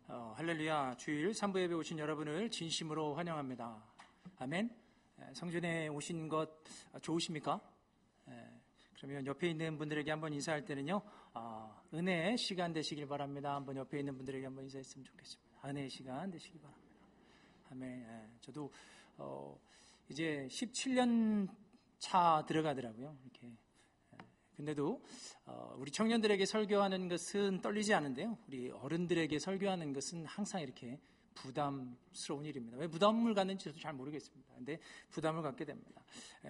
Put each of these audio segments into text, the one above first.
할렐루야. 주일 3부 예배 오신 여러분을 진심으로 환영합니다. 아멘. 성전에 오신 것 좋으십니까? 그러면 옆에 있는 분들에게 한번 인사할 때는요, 은혜의 시간 되시길 바랍니다. 한번 옆에 있는 분들에게 한번 인사했으면 좋겠습니다. 은혜의 시간 되시길 바랍니다. 아멘. 저도 이제 17년 차 들어가더라고요. 이렇게. 근데도 우리 청년들에게 설교하는 것은 떨리지 않은데요. 우리 어른들에게 설교하는 것은 항상 이렇게 부담스러운 일입니다. 왜 부담을 갖는지 저도 잘 모르겠습니다. 근데 부담을 갖게 됩니다.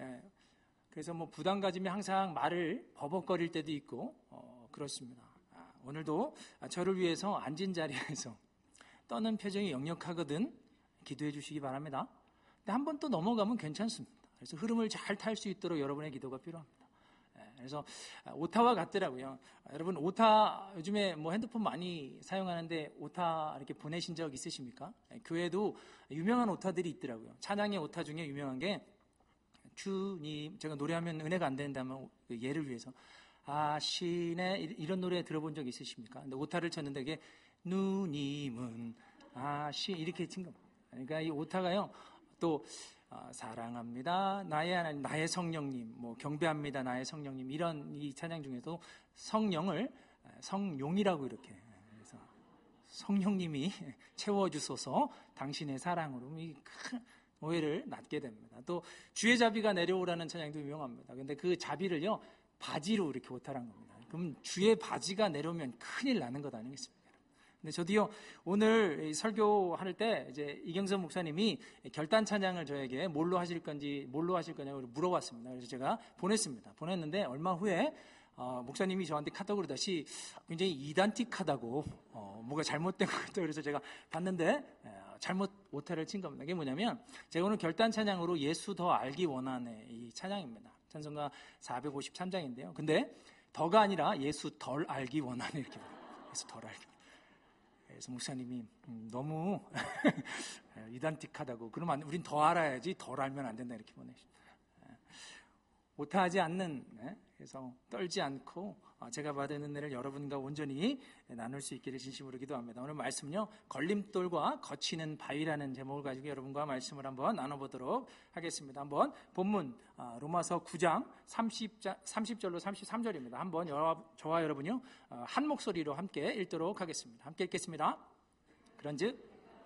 그래서 뭐 부담 가지면 항상 말을 버벅거릴 때도 있고 그렇습니다. 오늘도 저를 위해서 앉은 자리에서 떠는 표정이 역력하거든 기도해 주시기 바랍니다. 근데 한 번 또 넘어가면 괜찮습니다. 그래서 흐름을 잘 탈 수 있도록 여러분의 기도가 필요합니다. 그래서 오타와 같더라고요. 여러분 오타 요즘에 뭐 핸드폰 많이 사용하는데 오타 이렇게 보내신 적 있으십니까? 교회도 유명한 오타들이 있더라고요. 찬양의 오타 중에 유명한 게 주님, 제가 노래하면 은혜가 안 된다면 예를 위해서 아시네 이런 노래 들어본 적 있으십니까? 근데 오타를 쳤는데 이게 누님은 아시 이렇게 친 겁니다. 그러니까 이 오타가요. 또 사랑합니다. 나의 하나님, 나의 성령님, 뭐 경배합니다. 나의 성령님 이런 이 찬양 중에도 성령을 성용이라고 이렇게 그래서 성령님이 채워주소서 당신의 사랑으로 이 큰 오해를 낳게 됩니다. 또 주의 자비가 내려오라는 찬양도 유명합니다. 근데 그 자비를요 바지로 이렇게 오타란 겁니다. 그럼 주의 바지가 내려오면 큰일 나는 것 아니겠습니까? 근데 저도요, 오늘 설교할 때, 이제 이경선 목사님이 결단 찬양을 저에게 뭘로 하실 거냐고 물어봤습니다. 그래서 제가 보냈습니다. 보냈는데, 얼마 후에, 목사님이 저한테 카톡으로 다시 굉장히 이단틱하다고, 뭐가 잘못된 것 같다고 그래서 제가 봤는데, 잘못 오타를 친 겁니다. 그게 뭐냐면, 제가 오늘 결단 찬양으로 예수 더 알기 원하네, 이 찬양입니다. 찬송가 453장인데요. 근데, 더가 아니라 예수 덜 알기 원하네, 이렇게. 예수 덜 알기. 그래서 목사님이 너무 이단틱하다고 그러면 우린 더 알아야지 덜 알면 안 된다 이렇게 보내십니다. 오타하지 않는 그래서 떨지 않고 제가 받은 은혜를 여러분과 온전히 나눌 수 있기를 진심으로 기도합니다. 오늘 말씀은요 걸림돌과 거치는 바위라는 제목을 가지고 여러분과 말씀을 한번 나눠보도록 하겠습니다. 한번 본문 로마서 9장 30절로 33절입니다. 한번 저와 여러분요 한 목소리로 함께 읽도록 하겠습니다. 함께 읽겠습니다. 그런즉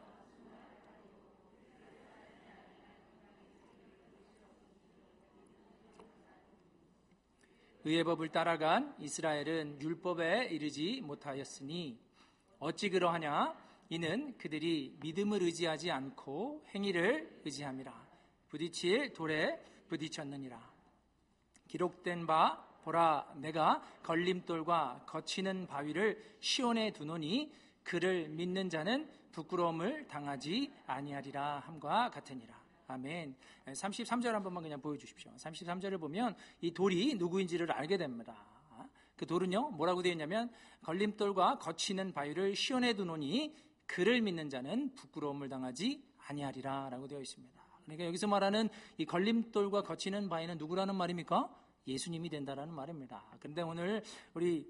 의의 법을 따라간 이스라엘은 율법에 이르지 못하였으니 어찌 그러하냐 이는 그들이 믿음을 의지하지 않고 행위를 의지함이라 부딪힐 돌에 부딪혔느니라. 기록된 바 보라 내가 걸림돌과 거치는 바위를 시온에 두노니 그를 믿는 자는 부끄러움을 당하지 아니하리라 함과 같으니라. 아멘. 33절 한 번만 그냥 보여주십시오. 33절을 보면 이 돌이 누구인지를 알게 됩니다. 그 돌은요 뭐라고 되어 있냐면 걸림돌과 거치는 바위를 시온에 두노니 그를 믿는 자는 부끄러움을 당하지 아니하리라 라고 되어 있습니다. 그러니까 여기서 말하는 이 걸림돌과 거치는 바위는 누구라는 말입니까? 예수님이 된다라는 말입니다. 그런데 오늘 우리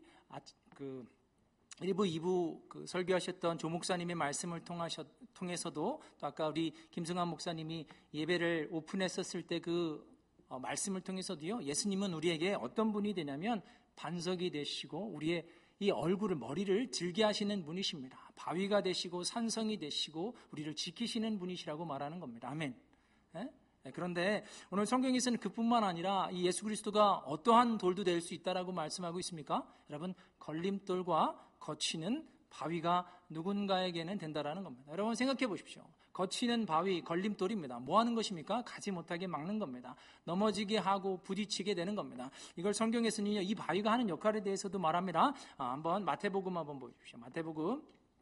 1부, 2부 설교하셨던 조 목사님의 말씀을 통해서도 또 아까 우리 김승환 목사님이 예배를 오픈했었을 때 그 말씀을 통해서도요 예수님은 우리에게 어떤 분이 되냐면 반석이 되시고 우리의 이 얼굴을 머리를 들게 하시는 분이십니다. 바위가 되시고 산성이 되시고 우리를 지키시는 분이시라고 말하는 겁니다. 아멘. 그런데 오늘 성경에서는 그뿐만 아니라 이 예수 그리스도가 어떠한 돌도 될 수 있다라고 말씀하고 있습니까? 여러분 걸림돌과 거치는 바위가 누군가에게는 된다라는 겁니다. 여러분 생각해 보십시오. 거치는 바위 걸림돌입니다. 뭐 하는 것입니까? 가지 못하게 막는 겁니다. 넘어지게 하고 부딪히게 되는 겁니다. 이걸 성경에서는 이 바위가 하는 역할에 대해서도 말합니다. 한번 마태복음 한번 보십시오. 마태복음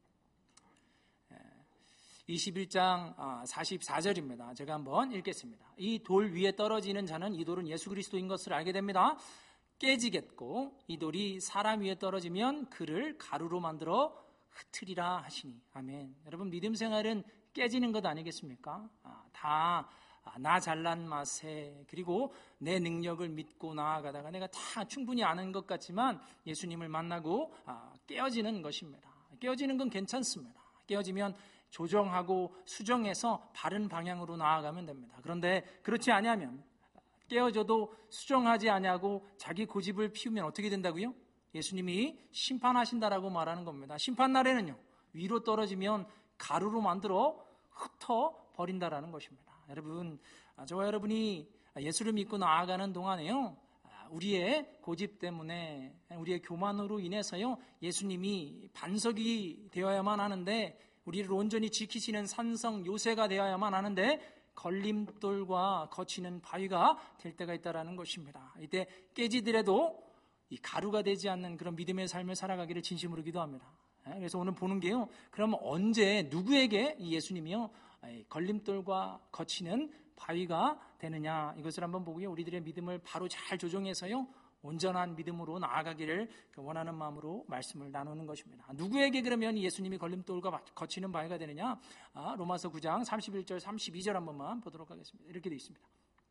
21장 44절입니다. 제가 한번 읽겠습니다. 이 돌 위에 떨어지는 자는 이 돌은 예수 그리스도인 것을 알게 됩니다. 깨지겠고 이 돌이 사람 위에 떨어지면 그를 가루로 만들어 흩으리라 하시니. 아멘. 여러분 믿음 생활은 깨지는 것 아니겠습니까? 다 나 잘난 맛에 그리고 내 능력을 믿고 나아가다가 내가 다 충분히 아는 것 같지만 예수님을 만나고 깨어지는 것입니다. 깨어지는 건 괜찮습니다. 깨어지면 조정하고 수정해서 바른 방향으로 나아가면 됩니다. 그런데 그렇지 아니하면 깨어져도 수정하지 아니하고 자기 고집을 피우면 어떻게 된다고요? 예수님이 심판하신다라고 말하는 겁니다. 심판날에는요, 위로 떨어지면 가루로 만들어 흩어버린다라는 것입니다. 여러분, 저와 여러분이 예수를 믿고 나아가는 동안에요, 우리의 고집 때문에, 우리의 교만으로 인해서요, 예수님이 반석이 되어야만 하는데, 우리를 온전히 지키시는 산성 요새가 되어야만 하는데, 걸림돌과 거치는 바위가 될 때가 있다라는 것입니다. 이때 깨지더라도 이 가루가 되지 않는 그런 믿음의 삶을 살아가기를 진심으로 기도합니다. 그래서 오늘 보는 게요, 그럼 언제 누구에게 이 예수님이요 걸림돌과 거치는 바위가 되느냐, 이것을 한번 보고요, 우리들의 믿음을 바로 잘 조정해서요 온전한 믿음으로 나아가기를 원하는 마음으로 말씀을 나누는 것입니다. 누구에게 그러면 예수님이 걸림돌과 거치는 바위가 되느냐? 로마서 9장 31절 32절 한 번만 보도록 하겠습니다. 이렇게 되어 있습니다.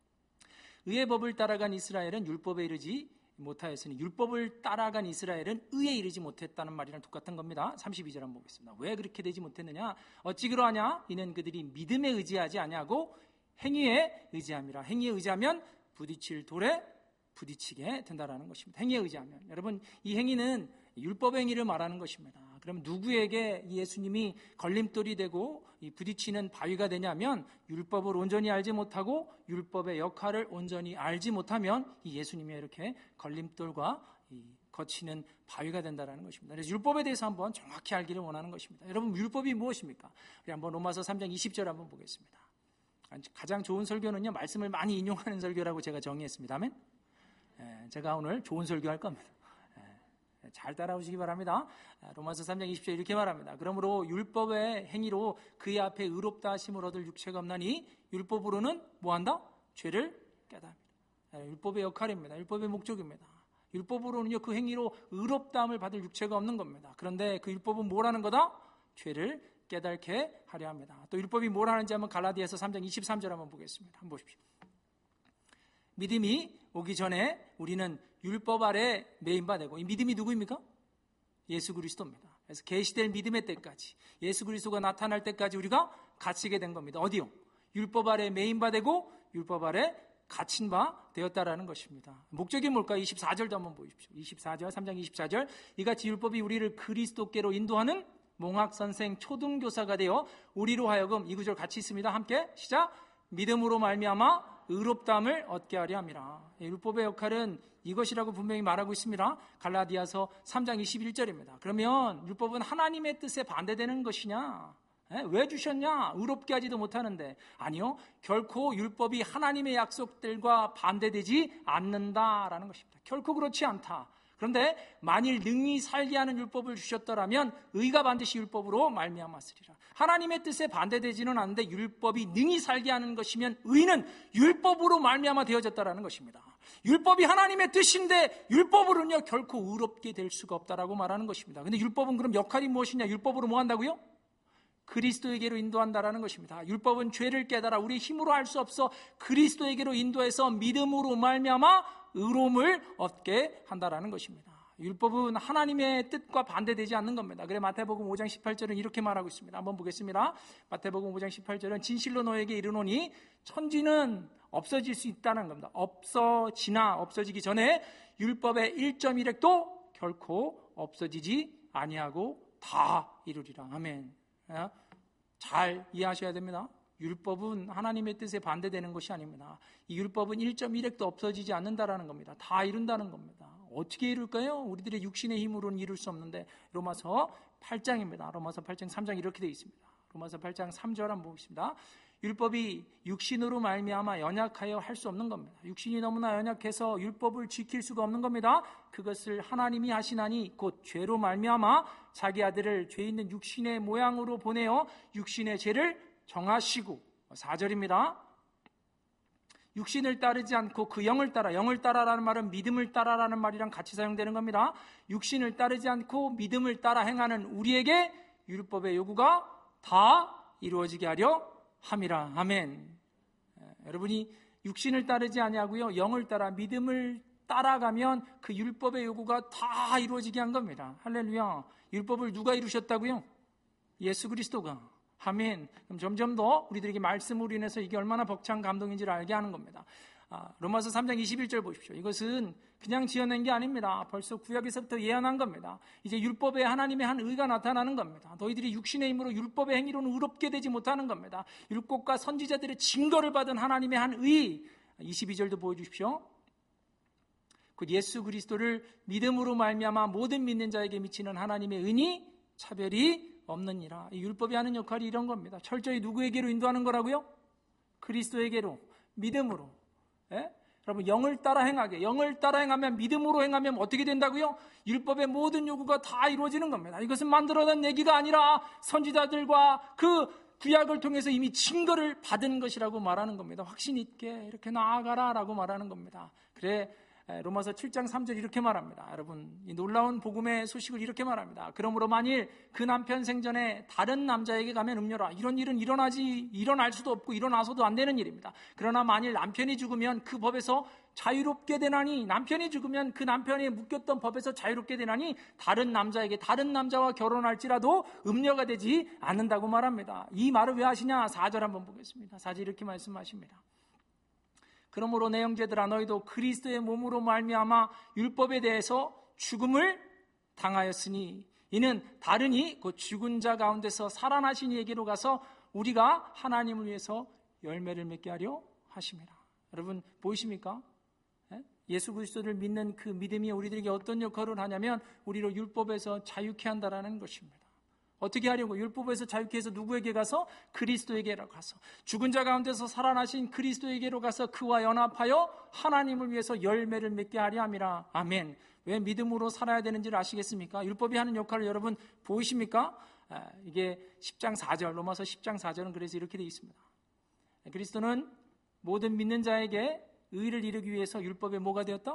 의의 법을 따라간 이스라엘은 율법에 이르지 못하였으니 율법을 따라간 이스라엘은 의에 이르지 못했다는 말이랑 똑같은 겁니다. 32절 한번 보겠습니다. 왜 그렇게 되지 못했느냐? 어찌 그러하냐? 이는 그들이 믿음에 의지하지 아니하고 행위에 의지함이라. 행위에 의지하면 부딪힐 돌에 부딪히게 된다라는 것입니다. 행위에 의지하면. 여러분, 이 행위는 율법 행위를 말하는 것입니다. 그럼 누구에게 예수님이 걸림돌이 되고 이 부딪히는 바위가 되냐면, 율법을 온전히 알지 못하고 율법의 역할을 온전히 알지 못하면 이 예수님이 이렇게 걸림돌과 이 거치는 바위가 된다라는 것입니다. 그래서 율법에 대해서 한번 정확히 알기를 원하는 것입니다. 여러분, 율법이 무엇입니까? 우리 한번 로마서 3장 20절 한번 보겠습니다. 가장 좋은 설교는요, 말씀을 많이 인용하는 설교라고 제가 정의했습니다. 아멘? 제가 오늘 좋은 설교할 겁니다. 잘 따라오시기 바랍니다. 로마서 3장 20절 이렇게 말합니다. 그러므로 율법의 행위로 그의 앞에 의롭다 하심을 얻을 육체가 없나니 율법으로는 뭐한다? 죄를 깨닫습니다. 율법의 역할입니다. 율법의 목적입니다. 율법으로는요, 그 행위로 의롭다함을 받을 육체가 없는 겁니다. 그런데 그 율법은 뭐라는 거다? 죄를 깨닫게 하려 합니다. 또 율법이 뭘 하는지 한번 갈라디아서 3장 23절 한번 보겠습니다. 한번 보십시오. 믿음이 오기 전에 우리는 율법 아래 매인 바 되고, 이 믿음이 누구입니까? 예수 그리스도입니다. 그래서 계시될 믿음의 때까지, 예수 그리스도가 나타날 때까지 우리가 갇히게 된 겁니다. 어디요? 율법 아래 매인 바 되고 율법 아래 갇힌 바 되었다라는 것입니다. 목적이 뭘까요? 24절도 한번 보십시오. 24절, 3장 24절. 이같이 율법이 우리를 그리스도께로 인도하는 몽학선생 초등교사가 되어 우리로 하여금, 이 구절 같이 있습니다. 함께 시작. 믿음으로 말미암아 의롭다함을 얻게 하려 함이라. 율법의 역할은 이것이라고 분명히 말하고 있습니다. 갈라디아서 3장 21절입니다. 그러면 율법은 하나님의 뜻에 반대되는 것이냐? 왜 주셨냐? 의롭게 하지도 못하는데. 아니요, 결코 율법이 하나님의 약속들과 반대되지 않는다라는 것입니다. 결코 그렇지 않다. 그런데 만일 능히 살게 하는 율법을 주셨더라면 의가 반드시 율법으로 말미암았으리라. 하나님의 뜻에 반대되지는 않는데 율법이 능히 살게 하는 것이면 의는 율법으로 말미암아 되어졌다라는 것입니다. 율법이 하나님의 뜻인데 율법으로는요 결코 의롭게 될 수가 없다라고 말하는 것입니다. 근데 율법은 그럼 역할이 무엇이냐? 율법으로 뭐 한다고요? 그리스도에게로 인도한다라는 것입니다. 율법은 죄를 깨달아 우리 힘으로 할 수 없어 그리스도에게로 인도해서 믿음으로 말미암아 의로움을 얻게 한다라는 것입니다. 율법은 하나님의 뜻과 반대되지 않는 겁니다. 그래 마태복음 5장 18절은 이렇게 말하고 있습니다. 한번 보겠습니다. 마태복음 5장 18절은 진실로 너에게 이르노니 천지는 없어질 수 있다는 겁니다. 없어지기 전에 율법의 1.1획도 결코 없어지지 아니하고 다 이루리라. 아멘. 잘 이해하셔야 됩니다. 율법은 하나님의 뜻에 반대되는 것이 아닙니다. 이 율법은 1.1획도 없어지지 않는다라는 겁니다. 다 이룬다는 겁니다. 어떻게 이룰까요? 우리들의 육신의 힘으로는 이룰 수 없는데 로마서 8장입니다. 로마서 8장 3장 이렇게 되어 있습니다. 로마서 8장 3절 한번 보겠습니다. 율법이 육신으로 말미암아 연약하여 할 수 없는 겁니다. 육신이 너무나 연약해서 율법을 지킬 수가 없는 겁니다. 그것을 하나님이 하시나니 곧 죄로 말미암아 자기 아들을 죄 있는 육신의 모양으로 보내어 육신의 죄를 정하시고 4절입니다. 육신을 따르지 않고 그 영을 따라, 영을 따라라는 말은 믿음을 따라라는 말이랑 같이 사용되는 겁니다. 육신을 따르지 않고 믿음을 따라 행하는 우리에게 율법의 요구가 다 이루어지게 하려 함이라. 아멘. 여러분이 육신을 따르지 아니하고요 영을 따라 믿음을 따라가면 그 율법의 요구가 다 이루어지게 한 겁니다. 할렐루야. 율법을 누가 이루셨다고요? 예수 그리스도가. 아멘. 그럼 점점 더 우리들에게 말씀으로 인해서 이게 얼마나 벅찬 감동인지를 알게 하는 겁니다. 로마서 3장 21절 보십시오. 이것은 그냥 지어낸 게 아닙니다. 벌써 구약에서부터 예언한 겁니다. 이제 율법에 하나님의 한 의가 나타나는 겁니다. 너희들이 육신의 힘으로 율법의 행위로는 의롭게 되지 못하는 겁니다. 율법과 선지자들의 증거를 받은 하나님의 한 의. 22절도 보여주십시오. 곧 예수 그리스도를 믿음으로 말미암아 모든 믿는 자에게 미치는 하나님의 은이 차별이 없느니라. 이 율법이 하는 역할이 이런 겁니다. 철저히 누구에게로 인도하는 거라고요? 그리스도에게로, 믿음으로. 예? 여러분, 영을 따라 행하게. 영을 따라 행하면, 믿음으로 행하면 어떻게 된다고요? 율법의 모든 요구가 다 이루어지는 겁니다. 이것은 만들어낸 얘기가 아니라 선지자들과 그 구약을 통해서 이미 증거를 받은 것이라고 말하는 겁니다. 확신 있게 이렇게 나아가라라고 말하는 겁니다. 그래, 로마서 7장 3절 이렇게 말합니다. 여러분, 이 놀라운 복음의 소식을 이렇게 말합니다. 그러므로 만일 그 남편 생전에 다른 남자에게 가면 음녀라. 이런 일은 일어날 수도 없고 일어나서도 안 되는 일입니다. 그러나 만일 남편이 죽으면 그 법에서 자유롭게 되나니, 남편이 죽으면 그 남편이 묶였던 법에서 자유롭게 되나니 다른 남자에게 다른 남자와 결혼할지라도 음녀가 되지 않는다고 말합니다. 이 말을 왜 하시냐? 4절 한번 보겠습니다. 4절 이렇게 말씀하십니다. 그러므로 내 형제들아, 너희도 그리스도의 몸으로 말미암아 율법에 대해서 죽음을 당하였으니 이는 다르니 곧 죽은 자 가운데서 살아나신 이에게로 가서 우리가 하나님을 위해서 열매를 맺게 하려 하심이라. 여러분 보이십니까? 예수 그리스도를 믿는 그 믿음이 우리들에게 어떤 역할을 하냐면 우리를 율법에서 자유케 한다라는 것입니다. 어떻게 하려고? 율법에서 자유케 해서 누구에게 가서? 그리스도에게로 가서, 죽은 자 가운데서 살아나신 그리스도에게로 가서 그와 연합하여 하나님을 위해서 열매를 맺게 하려 함이라. 아멘. 왜 믿음으로 살아야 되는지를 아시겠습니까? 율법이 하는 역할을 여러분 보이십니까? 이게 10장 4절, 로마서 10장 4절은 그래서 이렇게 되어 있습니다. 그리스도는 모든 믿는 자에게 의를 이루기 위해서 율법에 뭐가 되었다?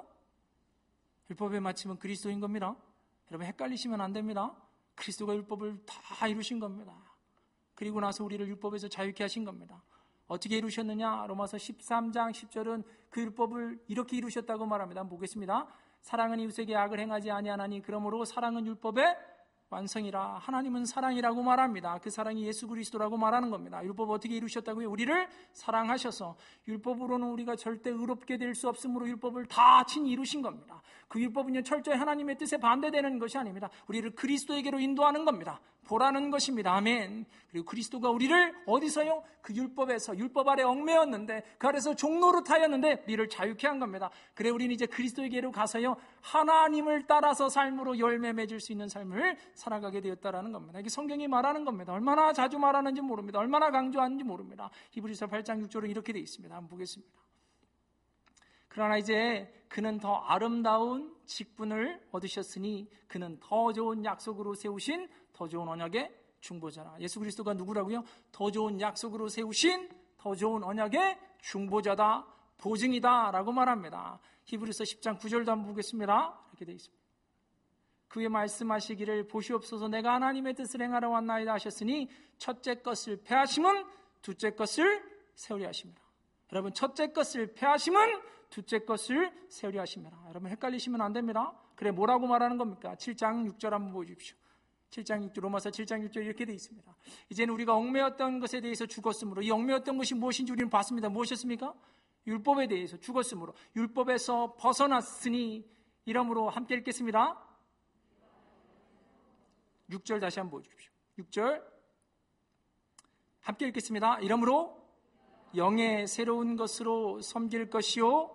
율법의 마침은 그리스도인 겁니다. 여러분 헷갈리시면 안 됩니다. 그리스도가 율법을 다 이루신 겁니다. 그리고 나서 우리를 율법에서 자유케 하신 겁니다. 어떻게 이루셨느냐? 로마서 13장 10절은 그 율법을 이렇게 이루셨다고 말합니다. 한번 보겠습니다. 사랑은 이웃에게 악을 행하지 아니하나니 그러므로 사랑은 율법의 완성이라. 하나님은 사랑이라고 말합니다. 그 사랑이 예수 그리스도라고 말하는 겁니다. 율법 어떻게 이루셨다고요? 우리를 사랑하셔서 율법으로는 우리가 절대 의롭게 될 수 없으므로 율법을 다 친히 이루신 겁니다. 그 율법은요 철저히 하나님의 뜻에 반대되는 것이 아닙니다. 우리를 그리스도에게로 인도하는 겁니다. 보라는 것입니다. 아멘. 그리고 그리스도가 우리를 어디서요? 그 율법에서, 율법 아래 얽매였는데 그 아래서 종노릇하였는데 우리를 자유케 한 겁니다. 그래 우리는 이제 그리스도에게로 가서요 하나님을 따라서 삶으로 열매 맺을 수 있는 삶을 살아가게 되었다라는 겁니다. 이게 성경이 말하는 겁니다. 얼마나 자주 말하는지 모릅니다. 얼마나 강조하는지 모릅니다. 히브리서 8장 6절은 이렇게 되어 있습니다. 한번 보겠습니다. 그러나 이제 그는 더 아름다운 직분을 얻으셨으니 그는 더 좋은 약속으로 세우신 더 좋은 언약의 중보자라. 예수 그리스도가 누구라고요? 더 좋은 약속으로 세우신 더 좋은 언약의 중보자다, 보증이다 라고 말합니다. 히브리서 10장 9절도 한번 보겠습니다. 이렇게 되어 있습니다. 그의 말씀하시기를 보시옵소서 내가 하나님의 뜻을 행하러 왔나이다 하셨으니 첫째 것을 폐하심은 둘째 것을 세우려 하십니다. 여러분 첫째 것을 폐하심은 둘째 것을 세우려 하십니다. 여러분 헷갈리시면 안 됩니다. 그래 뭐라고 말하는 겁니까? 7장 6절 한번 보여주십시오. 7장 6절, 로마서 7장 6절 이렇게 되어 있습니다. 이제는 우리가 얽매였던 것에 대해서 죽었으므로, 이 얽매였던 것이 무엇인지 우리는 봤습니다. 무엇이었습니까? 율법에 대해서 죽었으므로, 율법에서 벗어났으니 이러므로 함께 읽겠습니다. 6절 다시 한번 보여주십시오. 6절 함께 읽겠습니다. 이러므로 영의 새로운 것으로 섬길 것이요,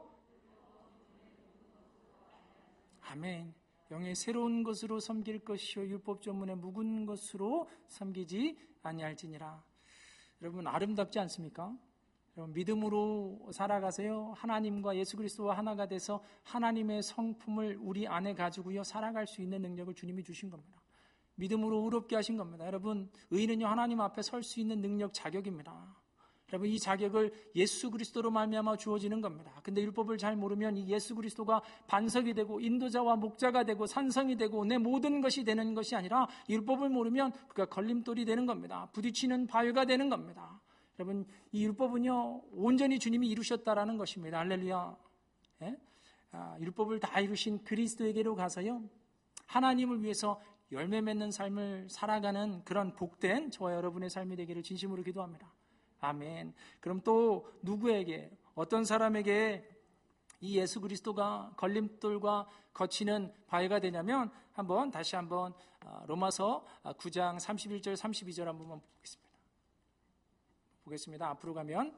아멘. 영의 새로운 것으로 섬길 것이요 율법 전문의 묵은 것으로 섬기지 아니할지니라. 여러분 아름답지 않습니까? 여러분 믿음으로 살아가세요. 하나님과 예수 그리스도와 하나가 돼서 하나님의 성품을 우리 안에 가지고요 살아갈 수 있는 능력을 주님이 주신 겁니다. 믿음으로 의롭게 하신 겁니다. 여러분 의인은요 하나님 앞에 설 수 있는 능력, 자격입니다. 여러분 이 자격을 예수 그리스도로 말미암아 주어지는 겁니다. 근데 율법을 잘 모르면 이 예수 그리스도가 반석이 되고 인도자와 목자가 되고 산성이 되고 내 모든 것이 되는 것이 아니라 율법을 모르면 그가 걸림돌이 되는 겁니다. 부딪히는 바위가 되는 겁니다. 여러분 이 율법은요 온전히 주님이 이루셨다라는 것입니다. 할렐루야. 예? 율법을 다 이루신 그리스도에게로 가서요 하나님을 위해서 열매 맺는 삶을 살아가는 그런 복된 저와 여러분의 삶이 되기를 진심으로 기도합니다. 아멘. 그럼 또 누구에게, 어떤 사람에게 이 예수 그리스도가 걸림돌과 거치는 바위가 되냐면 다시 한번 로마서 9장 31절 32절 한번 보겠습니다. 앞으로 가면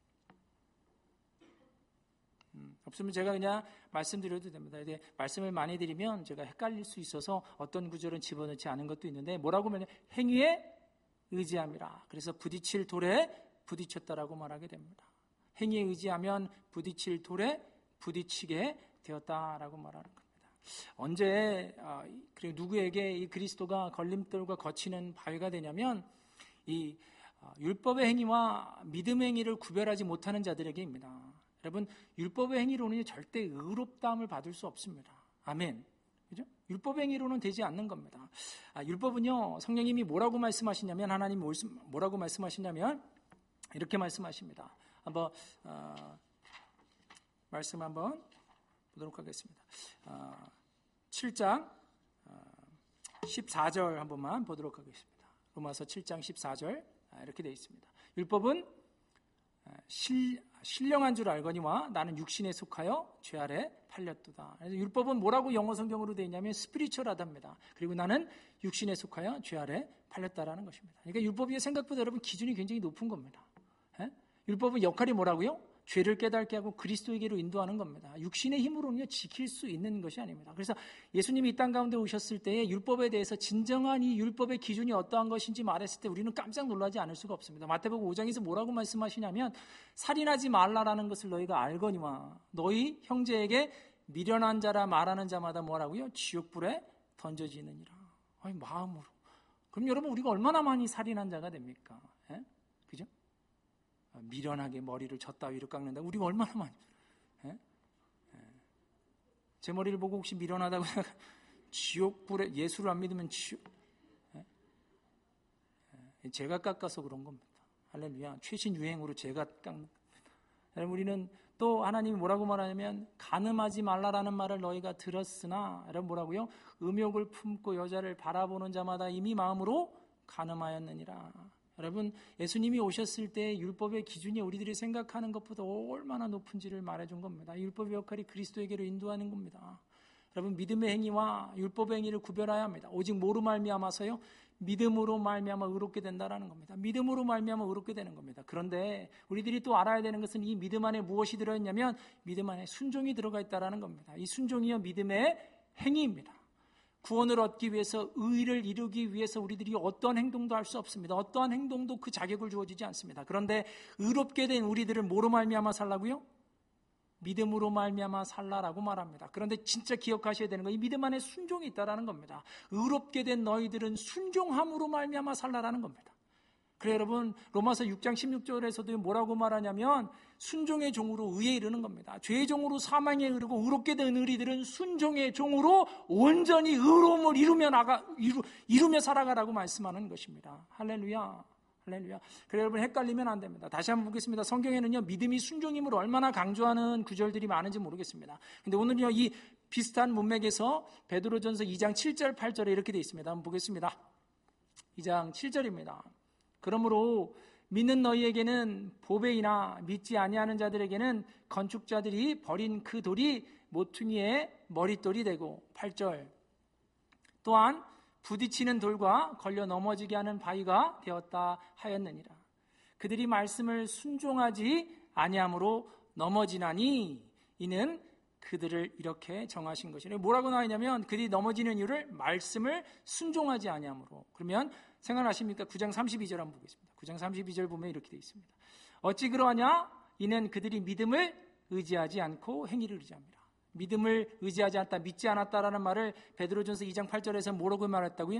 없으면 제가 그냥 말씀드려도 됩니다. 이제 말씀을 많이 드리면 제가 헷갈릴 수 있어서 어떤 구절은 집어넣지 않은 것도 있는데 뭐라고 하면 행위에 의지함이라. 그래서 부딪힐 돌에 부딪혔다라고 말하게 됩니다. 행위에 의지하면 부딪힐 돌에 부딪히게 되었다라고 말하는 겁니다. 언제 그리고 누구에게 이 그리스도가 걸림돌과 거치는 바위가 되냐면 이 율법의 행위와 믿음의 행위를 구별하지 못하는 자들에게입니다. 여러분, 율법의 행위로는 절대 의롭다함을 받을 수 없습니다. 아멘. 그죠? 율법의 행위로는 되지 않는 겁니다. 율법은요, 성령님이 뭐라고 말씀하시냐면, 하나님이 뭐라고 말씀하시냐면, 이렇게 말씀하십니다. 한번, 말씀 한번 보도록 하겠습니다. 7장 14절 한 번만 보도록 하겠습니다. 로마서 7장 14절 이렇게 되어 있습니다. 율법은 신령한 줄 알거니와 나는 육신에 속하여 죄 아래 팔렸도다. 그래서 율법은 뭐라고 영어 성경으로 되어 있냐면 스피리추얼하답니다. 그리고 나는 육신에 속하여 죄 아래 팔렸다라는 것입니다. 그러니까 율법이 생각보다 여러분 기준이 굉장히 높은 겁니다. 율법은 역할이 뭐라고요? 죄를 깨닫게 하고 그리스도에게로 인도하는 겁니다. 육신의 힘으로는 지킬 수 있는 것이 아닙니다. 그래서 예수님이 이 땅 가운데 오셨을 때에 율법에 대해서 진정한 이 율법의 기준이 어떠한 것인지 말했을 때 우리는 깜짝 놀라지 않을 수가 없습니다. 마태복음 5장에서 뭐라고 말씀하시냐면 살인하지 말라라는 것을 너희가 알거니와 너희 형제에게 미련한 자라 말하는 자마다 뭐라고요? 지옥불에 던져지느니라. 아니, 마음으로. 그럼 여러분 우리가 얼마나 많이 살인한 자가 됩니까? 그죠? 미련하게 머리를 젖다위로 깎는다. 우리가 얼마나 많이. 제 머리를 보고 혹시 미련하다고 지옥불에 예수를 안 믿으면 지옥. 제가 깎아서 그런 겁니다. 할렐루야. 최신 유행으로 제가 깎는. 여러분 우리는 또 하나님이 뭐라고 말하냐면 간음하지 말라라는 말을 너희가 들었으나 여러분 뭐라고요? 음욕을 품고 여자를 바라보는 자마다 이미 마음으로 간음하였느니라. 여러분 예수님이 오셨을 때 율법의 기준이 우리들이 생각하는 것보다 얼마나 높은지를 말해준 겁니다. 율법의 역할이 그리스도에게로 인도하는 겁니다. 여러분 믿음의 행위와 율법의 행위를 구별해야 합니다. 오직 뭐로 말미암아서요? 믿음으로 말미암아 의롭게 된다라는 겁니다. 믿음으로 말미암아 의롭게 되는 겁니다. 그런데 우리들이 또 알아야 되는 것은 이 믿음 안에 무엇이 들어있냐면 믿음 안에 순종이 들어가 있다라는 겁니다. 이 순종이요 믿음의 행위입니다. 구원을 얻기 위해서 의를 이루기 위해서 우리들이 어떠한 행동도 할 수 없습니다. 어떠한 행동도 그 자격을 주어지지 않습니다. 그런데 의롭게 된 우리들을 뭐로 말미암아 살라고요? 믿음으로 말미암아 살라라고 말합니다. 그런데 진짜 기억하셔야 되는 건 이 믿음 안에 순종이 있다라는 겁니다. 의롭게 된 너희들은 순종함으로 말미암아 살라라는 겁니다. 그래 여러분 로마서 6장 16절에서도 뭐라고 말하냐면 순종의 종으로 의에 이르는 겁니다. 죄의 종으로 사망에 이르고 의롭게 된 의리들은 순종의 종으로 온전히 의로움을 이루며 살아가라고 말씀하는 것입니다. 할렐루야. 할렐루야. 그래 여러분 헷갈리면 안 됩니다. 다시 한번 보겠습니다. 성경에는요 믿음이 순종임을 얼마나 강조하는 구절들이 많은지 모르겠습니다. 근데 오늘은요 이 비슷한 문맥에서 베드로전서 2장 7절 8절에 이렇게 되어 있습니다. 한번 보겠습니다. 2장 7절입니다. 그러므로 믿는 너희에게는 보배이나 믿지 아니하는 자들에게는 건축자들이 버린 그 돌이 모퉁이의 머릿돌이 되고 8절 또한 부딪히는 돌과 걸려 넘어지게 하는 바위가 되었다 하였느니라. 그들이 말씀을 순종하지 아니함으로 넘어지나니 이는 그들을 이렇게 정하신 것이네. 뭐라고 나와있냐면 그들이 넘어지는 이유를 말씀을 순종하지 아니함으로. 그러면 생각나십니까? 9장 32절 한번 보겠습니다. 9장 32절 보면 이렇게 되어 있습니다. 어찌 그러하냐? 이는 그들이 믿음을 의지하지 않고 행위를 의지합니다. 믿음을 의지하지 않다, 믿지 않았다라는 말을 베드로전서 2장 8절에서 뭐라고 말했다고요?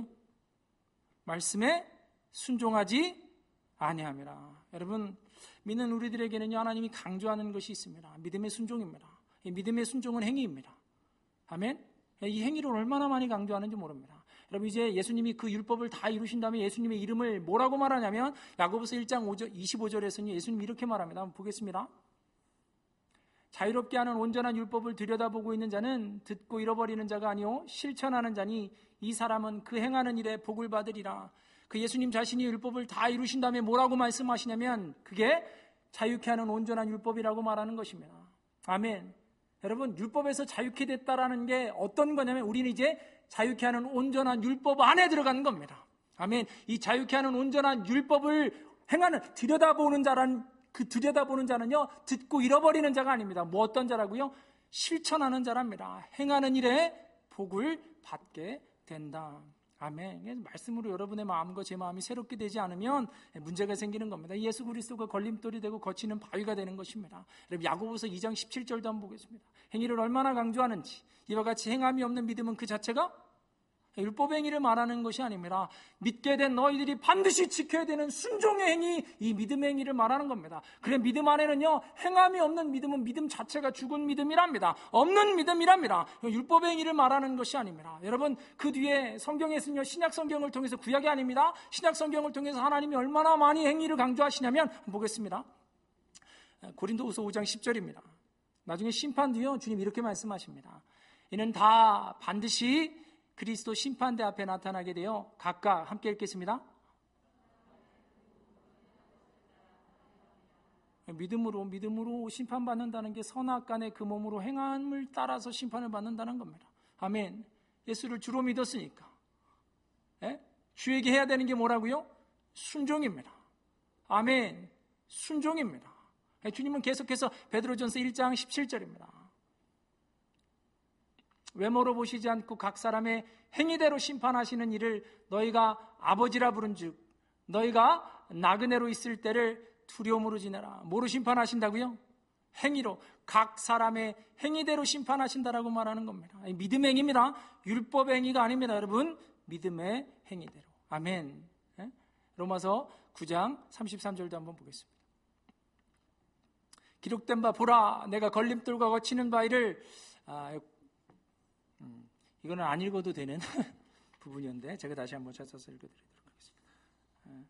말씀에 순종하지 아니함이라. 여러분 믿는 우리들에게는요 하나님이 강조하는 것이 있습니다. 믿음의 순종입니다. 이 믿음의 순종은 행위입니다. 아멘? 이 행위를 얼마나 많이 강조하는지 모릅니다. 여러분 이제 예수님이 그 율법을 다 이루신 다음에 예수님의 이름을 뭐라고 말하냐면 야고보서 1장 25절에서는 예수님이 이렇게 말합니다. 한번 보겠습니다. 자유롭게 하는 온전한 율법을 들여다보고 있는 자는 듣고 잃어버리는 자가 아니요 실천하는 자니 이 사람은 그 행하는 일에 복을 받으리라. 그 예수님 자신이 율법을 다 이루신 다음에 뭐라고 말씀하시냐면 그게 자유케 하는 온전한 율법이라고 말하는 것입니다. 아멘. 여러분, 율법에서 자유케 됐다라는 게 어떤 거냐면 우리는 이제 자유케 하는 온전한 율법 안에 들어가는 겁니다. 아멘. 이 자유케 하는 온전한 율법을 행하는 들여다보는 자란 그 들여다보는 자는요 듣고 잃어버리는 자가 아닙니다. 뭐 어떤 자라고요? 실천하는 자랍니다. 행하는 일에 복을 받게 된다. 아멘. 말씀으로 여러분의 마음과 제 마음이 새롭게 되지 않으면 문제가 생기는 겁니다. 예수 그리스도가 걸림돌이 되고 거치는 바위가 되는 것입니다. 여러분, 야고보서 2장 17절도 한번 보겠습니다. 행위를 얼마나 강조하는지. 이와 같이 행함이 없는 믿음은 그 자체가 율법 행위를 말하는 것이 아닙니다. 믿게 된 너희들이 반드시 지켜야 되는 순종의 행위, 이 믿음의 행위를 말하는 겁니다. 그래, 믿음 안에는요 행함이 없는 믿음은 믿음 자체가 죽은 믿음이랍니다. 없는 믿음이랍니다. 율법 행위를 말하는 것이 아닙니다. 여러분, 그 뒤에 성경에서는요 신약 성경을 통해서, 구약이 아닙니다. 신약 성경을 통해서 하나님이 얼마나 많이 행위를 강조하시냐면 보겠습니다. 고린도후서 5장 10절입니다. 나중에 심판 뒤요 주님 이렇게 말씀하십니다. 이는 다 반드시 그리스도 심판대 앞에 나타나게 되어 각각 함께 읽겠습니다. 믿음으로 심판받는다는 게 선악간의 그 몸으로 행함을 따라서 심판을 받는다는 겁니다. 아멘. 예수를 주로 믿었으니까. 주에게 해야 되는 게 뭐라고요? 순종입니다. 아멘. 순종입니다. 주님은 계속해서 베드로전서 1장 17절입니다. 외모로 보시지 않고 각 사람의 행위대로 심판하시는 이를 너희가 아버지라 부른즉 너희가 나그네로 있을 때를 두려움으로 지내라. 뭐로 심판하신다고요? 행위로, 각 사람의 행위대로 심판하신다라고 말하는 겁니다. 믿음의 행위입니다. 율법 행위가 아닙니다. 여러분, 믿음의 행위대로. 아멘. 로마서 9장 33절도 한번 보겠습니다. 기록된 바 보라, 내가 걸림돌과 거치는 바위를 이거는 안 읽어도 되는 부분이었는데 제가 다시 한번 찾아서 읽어드리도록 하겠습니다.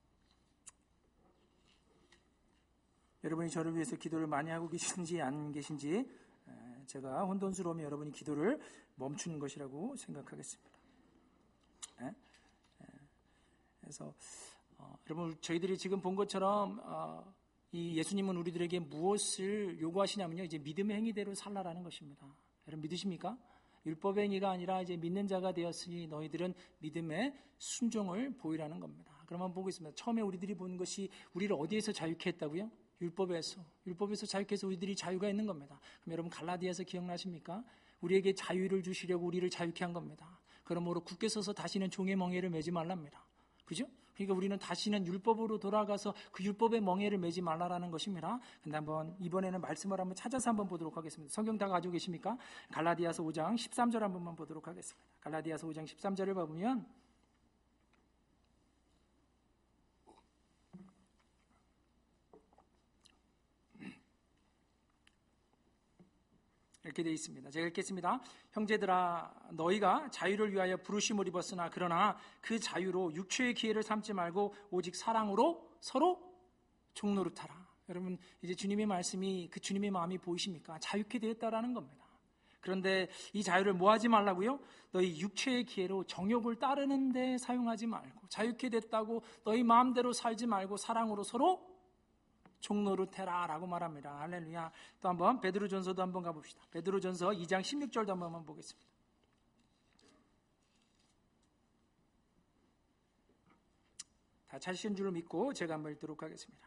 여러분이 저를 위해서 기도를 많이 하고 계신지 안 계신지 제가 혼돈스러우면 여러분이 기도를 멈추는 것이라고 생각하겠습니다. 그래서 여러분, 저희들이 지금 본 것처럼 이 예수님은 우리들에게 무엇을 요구하시냐면요, 이제 믿음의 행위대로 살라라는 것입니다. 여러분 믿으십니까? 율법의 행위가 아니라 이제 믿는 자가 되었으니 너희들은 믿음의 순종을 보이라는 겁니다. 그러면 보겠습니다. 처음에 우리들이 본 것이 우리를 어디에서 자유케 했다고요? 율법에서 자유케 해서 우리들이 자유가 있는 겁니다. 그럼 여러분 갈라디아서 기억나십니까? 우리에게 자유를 주시려고 우리를 자유케 한 겁니다. 그러므로 굳게 서서 다시는 종의 멍에를 매지 말랍니다. 그죠? 그러니까 우리는 다시는 율법으로 돌아가서 그 율법의 멍에를 매지 말라라는 것입니다. 근데 이번에는 말씀을 한번 찾아서 한번 보도록 하겠습니다. 성경 다 가지고 계십니까? 갈라디아서 5장 13절 한번만 보도록 하겠습니다. 갈라디아서 5장 13절을 보면 이렇게 되어 있습니다. 제가 읽겠습니다. 형제들아, 너희가 자유를 위하여 부르심을 입었으나 그러나 그 자유로 육체의 기회를 삼지 말고 오직 사랑으로 서로 종노릇하라. 여러분, 이제 주님의 말씀이, 그 주님의 마음이 보이십니까? 자유케 되었다라는 겁니다. 그런데 이 자유를 뭐 하지 말라고요? 너희 육체의 기회로 정욕을 따르는 데 사용하지 말고, 자유케 됐다고 너희 마음대로 살지 말고 사랑으로 서로 종노릇해라 라고 말합니다. 할렐루야. 또 한번 베드로전서도 한번 가봅시다. 베드로전서 2장 16절도 한번 보겠습니다. 다 찾으신 줄 믿고 제가 한번 읽도록 하겠습니다.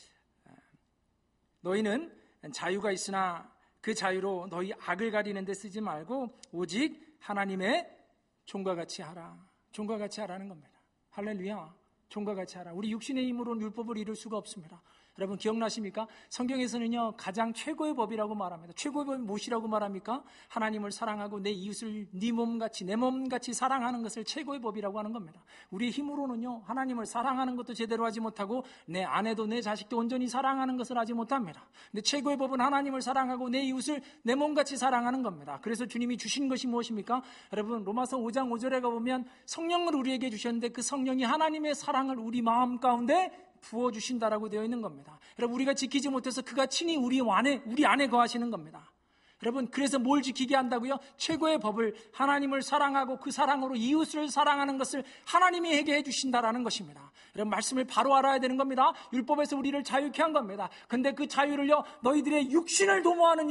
너희는 자유가 있으나 그 자유로 너희 악을 가리는 데 쓰지 말고 오직 하나님의 종과 같이 하라. 종과 같이 하라는 겁니다. 할렐루야. 종과 같이 하라. 우리 육신의 힘으로는 율법을 이룰 수가 없습니다. 여러분 기억나십니까? 성경에서는요 가장 최고의 법이라고 말합니다. 최고의 법이 무엇이라고 말합니까? 하나님을 사랑하고 내 이웃을 네 몸같이 내 몸같이 사랑하는 것을 최고의 법이라고 하는 겁니다. 우리의 힘으로는요 하나님을 사랑하는 것도 제대로 하지 못하고 내 아내도 내 자식도 온전히 사랑하는 것을 하지 못합니다. 근데 최고의 법은 하나님을 사랑하고 내 이웃을 내 몸같이 사랑하는 겁니다. 그래서 주님이 주신 것이 무엇입니까? 여러분 로마서 5장 5절에 가보면 성령을 우리에게 주셨는데 그 성령이 하나님의 사랑을 우리 마음 가운데 부어주신다라고 되어 있는 겁니다. 여러분, 우리가 지키지 못해서 그가 친히 우리 안에 거하시는 겁니다. 여러분, 그래서 뭘 지키게 한다고요? 최고의 법을, 하나님을 사랑하고 그 사랑으로 이웃을 사랑하는 것을 하나님이 하게 해주신다라는 것입니다. 여러분, 말씀을 바로 알아야 되는 겁니다. 율법에서 우리를 자유케 한 겁니다. 근데 그 자유를요, 너희들의 육신을 도모하는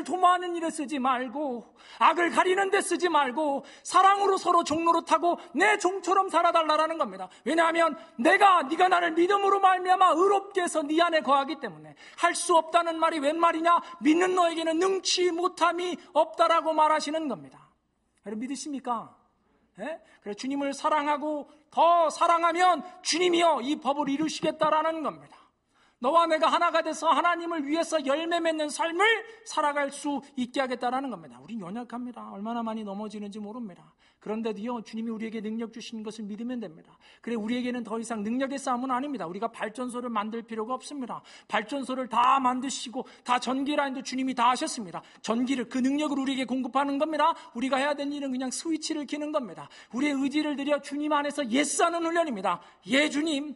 일에 쓰지 말고, 악을 가리는 데 쓰지 말고, 사랑으로 서로 종노릇하고 내 종처럼 살아달라는 겁니다. 왜냐하면 네가 나를 믿음으로 말미암아 의롭게 해서 네 안에 거하기 때문에. 할 수 없다는 말이 웬 말이냐? 믿는 너에게는 능치 못함이 없다라고 말하시는 겁니다. 여러분, 믿으십니까? 예? 그래, 주님을 사랑하고 더 사랑하면 주님이요 이 법을 이루시겠다라는 겁니다. 너와 내가 하나가 돼서 하나님을 위해서 열매 맺는 삶을 살아갈 수 있게 하겠다라는 겁니다. 우린 연약합니다. 얼마나 많이 넘어지는지 모릅니다. 그런데도요, 주님이 우리에게 능력 주신 것을 믿으면 됩니다. 그래, 우리에게는 더 이상 능력의 싸움은 아닙니다. 우리가 발전소를 만들 필요가 없습니다. 발전소를 다 만드시고 다 전기 라인도 주님이 다 하셨습니다. 전기를, 그 능력을 우리에게 공급하는 겁니다. 우리가 해야 되는 일은 그냥 스위치를 켜는 겁니다. 우리의 의지를 들여 주님 안에서 예스하는 훈련입니다. 예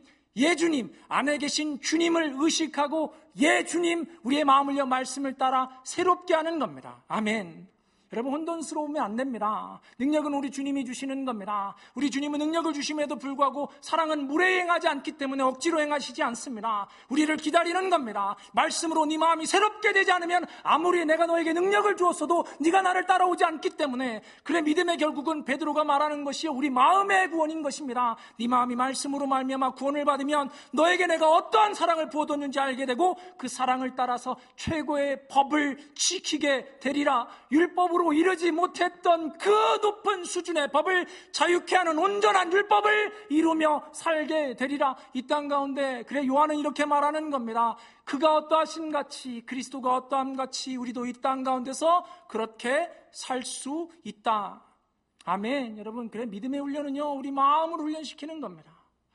주님, 안에 계신 주님을 의식하고 예 주님, 우리의 마음을요 말씀을 따라 새롭게 하는 겁니다. 아멘. 여러분, 혼돈스러우면 안 됩니다. 능력은 우리 주님이 주시는 겁니다. 우리 주님은 능력을 주심에도 불구하고 사랑은 물에 행하지 않기 때문에 억지로 행하시지 않습니다. 우리를 기다리는 겁니다. 말씀으로 네 마음이 새롭게 되지 않으면 아무리 내가 너에게 능력을 주었어도 네가 나를 따라오지 않기 때문에. 그래, 믿음의 결국은 베드로가 말하는 것이요 우리 마음의 구원인 것입니다. 네 마음이 말씀으로 말미암아 구원을 받으면 너에게 내가 어떠한 사랑을 부어뒀는지 알게 되고 그 사랑을 따라서 최고의 법을 지키게 되리라. 율법으로 이르지 못했던 그 높은 수준의 법을 자유케 하는 온전한 율법을 이루며 살게 되리라. 이 땅 가운데, 그래, 요한은 이렇게 말하는 겁니다. 그가 어떠하신 같이, 그리스도가 어떠함 같이 우리도 이 땅 가운데서 그렇게 살 수 있다. 아멘. 여러분, 그래, 믿음의 훈련은요 우리 마음을 훈련시키는 겁니다.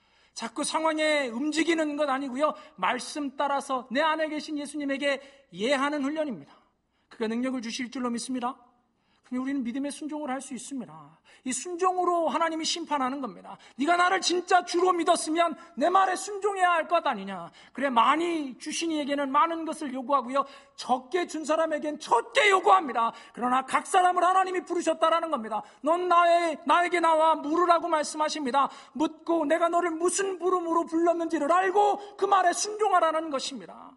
자꾸 상황에 움직이는 것 아니고요, 말씀 따라서 내 안에 계신 예수님에게 예하는 훈련입니다. 그가 능력을 주실 줄로 믿습니다. 그럼 우리는 믿음의 순종을 할 수 있습니다. 이 순종으로 하나님이 심판하는 겁니다. 네가 나를 진짜 주로 믿었으면 내 말에 순종해야 할 것 아니냐. 그래, 많이 주신 이에게는 많은 것을 요구하고요, 적게 준 사람에겐 적게 요구합니다. 그러나 각 사람을 하나님이 부르셨다라는 겁니다. 넌 나에게 나와 물으라고 말씀하십니다. 묻고 내가 너를 무슨 부름으로 불렀는지를 알고 그 말에 순종하라는 것입니다.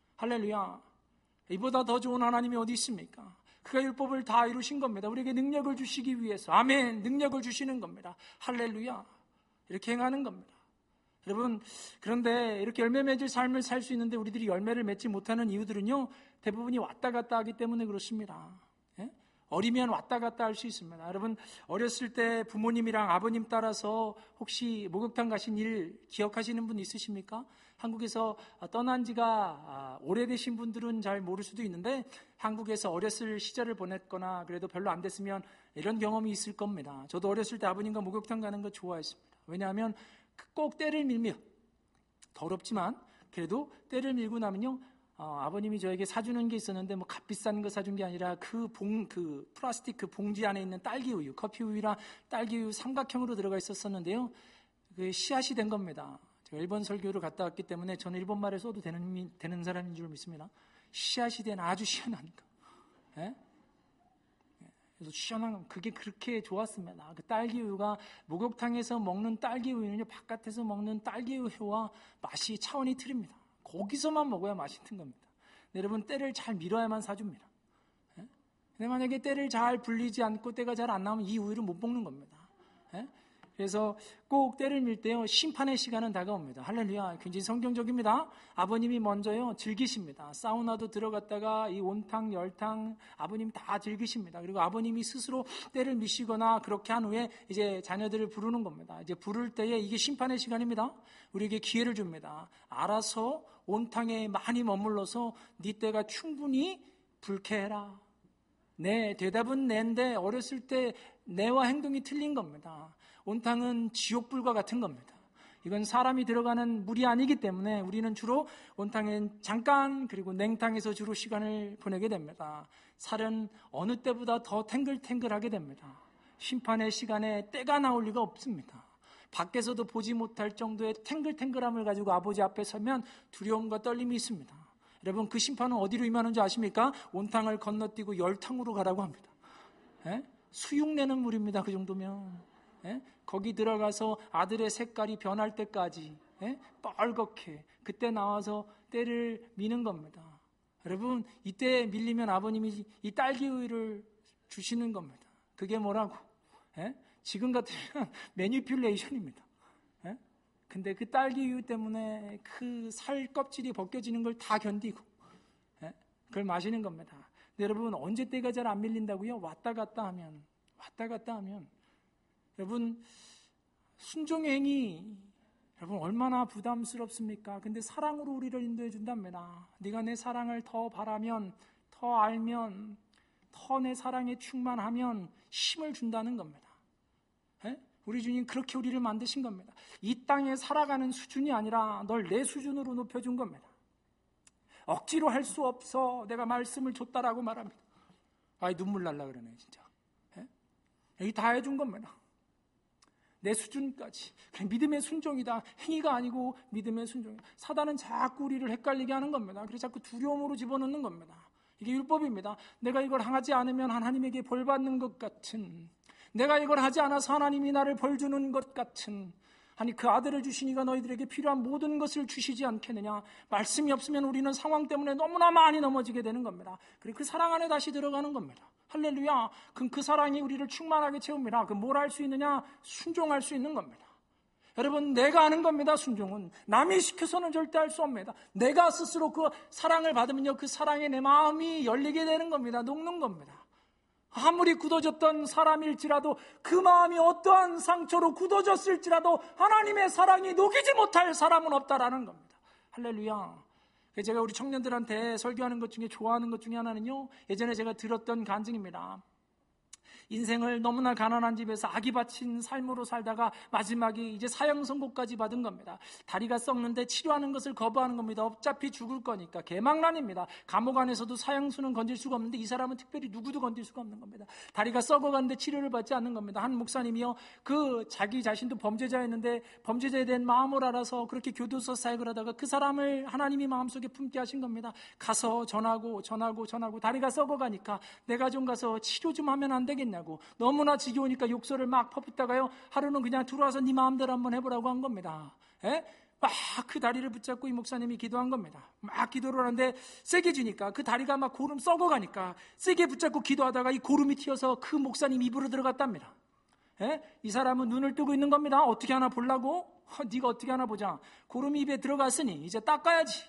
할렐루야. 이보다 더 좋은 하나님이 어디 있습니까? 그가 율법을 다 이루신 겁니다. 우리에게 능력을 주시기 위해서. 아멘. 능력을 주시는 겁니다. 할렐루야. 이렇게 행하는 겁니다. 여러분, 그런데 이렇게 열매 맺을 삶을 살 수 있는데 우리들이 열매를 맺지 못하는 이유들은요, 대부분이 왔다 갔다 하기 때문에 그렇습니다. 예? 어리면 왔다 갔다 할 수 있습니다. 여러분, 어렸을 때 부모님이랑 아버님 따라서 혹시 목욕탕 가신 일 기억하시는 분 있으십니까? 한국에서 떠난 지가 오래되신 분들은 잘 모를 수도 있는데, 한국에서 어렸을 시절을 보냈거나 그래도 별로 안 됐으면 이런 경험이 있을 겁니다. 저도 어렸을 때 아버님과 목욕탕 가는 거 좋아했습니다. 왜냐하면 꼭 때를 밀며, 더럽지만 그래도 때를 밀고 나면요, 아버님이 저에게 사주는 게 있었는데 뭐 값비싼 거 사준 게 아니라 그 플라스틱 그 봉지 안에 있는 딸기 우유, 커피 우유랑 딸기 우유 삼각형으로 들어가 있었었는데요, 그 씨앗이 된 겁니다. 제가 일본 설교를 갔다 왔기 때문에 저는 일본 말을 써도 되는 사람인 줄 믿습니다. 씨앗이 된 아주 시원한 거. 예? 그래서 시원한, 그게 그렇게 좋았습니다. 그 딸기 우유가, 목욕탕에서 먹는 딸기 우유는요, 바깥에서 먹는 딸기 우유와 맛이 차원이 틀립니다. 거기서만 먹어야 맛있는 겁니다. 여러분, 때를 잘 밀어야만 사줍니다. 예? 근데 만약에 때를 잘 불리지 않고 때가 잘 안 나오면 이 우유를 못 먹는 겁니다. 예? 그래서 꼭 때를 밀 때요, 심판의 시간은 다가옵니다. 할렐루야. 굉장히 성경적입니다. 아버님이 먼저요 즐기십니다. 사우나도 들어갔다가 이 온탕 열탕 아버님 다 즐기십니다. 그리고 아버님이 스스로 때를 미시거나 그렇게 한 후에 이제 자녀들을 부르는 겁니다. 이제 부를 때에 이게 심판의 시간입니다. 우리에게 기회를 줍니다. 알아서 온탕에 많이 머물러서 네 때가 충분히 불쾌해라. 네, 대답은 내인데 어렸을 때 내와 행동이 틀린 겁니다. 온탕은 지옥불과 같은 겁니다. 이건 사람이 들어가는 물이 아니기 때문에 우리는 주로 온탕엔 잠깐, 그리고 냉탕에서 주로 시간을 보내게 됩니다. 살은 어느 때보다 더 탱글탱글하게 됩니다. 심판의 시간에 때가 나올 리가 없습니다. 밖에서도 보지 못할 정도의 탱글탱글함을 가지고 아버지 앞에 서면 두려움과 떨림이 있습니다. 여러분, 그 심판은 어디로 임하는 줄 아십니까? 온탕을 건너뛰고 열탕으로 가라고 합니다. 수육내는 물입니다. 그 정도면. 거기 들어가서 아들의 색깔이 변할 때까지 뻘겋게 그때 나와서 때를 미는 겁니다. 여러분, 이때 밀리면 아버님이 이 딸기우유를 주시는 겁니다. 그게 뭐라고? 지금 같으면 매니퓰레이션입니다. 근데 그 딸기우유 때문에 그 살 껍질이 벗겨지는 걸 다 견디고 그걸 마시는 겁니다. 근데 여러분, 언제 때가 잘 안 밀린다고요? 왔다 갔다 하면 여러분, 순종의 행위 여러분 얼마나 부담스럽습니까? 근데 사랑으로 우리를 인도해 준답니다. 네가 내 사랑을 더 바라면, 더 알면, 더 내 사랑에 충만하면 힘을 준다는 겁니다. 우리 주님 그렇게 우리를 만드신 겁니다. 이 땅에 살아가는 수준이 아니라 널 내 수준으로 높여준 겁니다. 억지로 할 수 없어 내가 말씀을 줬다라고 말합니다. 아이, 눈물 날라 그러네 진짜. 여기 다 해준 겁니다. 내 수준까지. 그냥 믿음의 순종이다. 행위가 아니고 믿음의 순종이다. 사단은 자꾸 우리를 헷갈리게 하는 겁니다. 그래서 자꾸 두려움으로 집어넣는 겁니다. 이게 율법입니다. 내가 이걸 하지 않으면 하나님에게 벌 받는 것 같은, 내가 이걸 하지 않아서 하나님이 나를 벌 주는 것 같은, 아니 그 아들을 주시니가 너희들에게 필요한 모든 것을 주시지 않겠느냐. 말씀이 없으면 우리는 상황 때문에 너무나 많이 넘어지게 되는 겁니다. 그리고 그 사랑 안에 다시 들어가는 겁니다. 할렐루야. 그럼 그 사랑이 우리를 충만하게 채웁니다. 그럼 뭘 할 수 있느냐? 순종할 수 있는 겁니다. 여러분, 내가 하는 겁니다. 순종은 남이 시켜서는 절대 할 수 없습니다. 내가 스스로 그 사랑을 받으면요, 그 사랑에 내 마음이 열리게 되는 겁니다. 녹는 겁니다. 아무리 굳어졌던 사람일지라도, 그 마음이 어떠한 상처로 굳어졌을지라도 하나님의 사랑이 녹이지 못할 사람은 없다라는 겁니다. 할렐루야. 제가 우리 청년들한테 설교하는 것 중에 좋아하는 것 중에 하나는요, 예전에 제가 들었던 간증입니다. 인생을 너무나 가난한 집에서 아기 바친 삶으로 살다가 마지막에 이제 사형 선고까지 받은 겁니다. 다리가 썩는데 치료하는 것을 거부하는 겁니다. 어차피 죽을 거니까. 개망난입니다. 감옥 안에서도 사형수는 건질 수가 없는데 이 사람은 특별히 누구도 건질 수가 없는 겁니다. 다리가 썩어가는데 치료를 받지 않는 겁니다. 한 목사님이요, 그 자기 자신도 범죄자였는데 범죄자에 대한 마음을 알아서 그렇게 교도소 사역을 하다가 그 사람을 하나님이 마음속에 품게 하신 겁니다. 가서 전하고 다리가 썩어가니까 내가 좀 가서 치료 좀 하면 안 되겠냐, 너무나 지겨우니까 욕설을 막 퍼붓다가요, 하루는 그냥 들어와서 네 마음대로 한번 해보라고 한 겁니다. 막 그 다리를 붙잡고 이 목사님이 기도한 겁니다. 막 기도를 하는데 세게 지니까 그 다리가 막 고름 썩어가니까 세게 붙잡고 기도하다가 이 고름이 튀어서 그 목사님 입으로 들어갔답니다. 이 사람은 눈을 뜨고 있는 겁니다. 어떻게 하나 보려고? 네가 어떻게 하나 보자. 고름이 입에 들어갔으니 이제 닦아야지.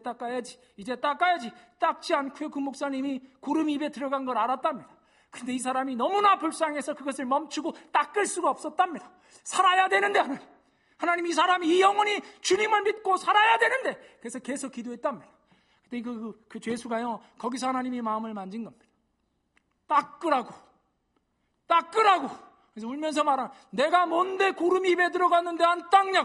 닦지 않고요, 그 목사님이 고름이 입에 들어간 걸 알았답니다. 근데 이 사람이 너무나 불쌍해서 그것을 멈추고 닦을 수가 없었답니다. 살아야 되는데 하나님 이 사람이 이 영혼이 주님을 믿고 살아야 되는데, 그래서 계속 기도했답니다. 근데 그 죄수가요, 거기서 하나님이 마음을 만진 겁니다. 닦으라고. 그래서 울면서 말하는, 내가 뭔데 고름이 입에 들어갔는데 안 닦냐고.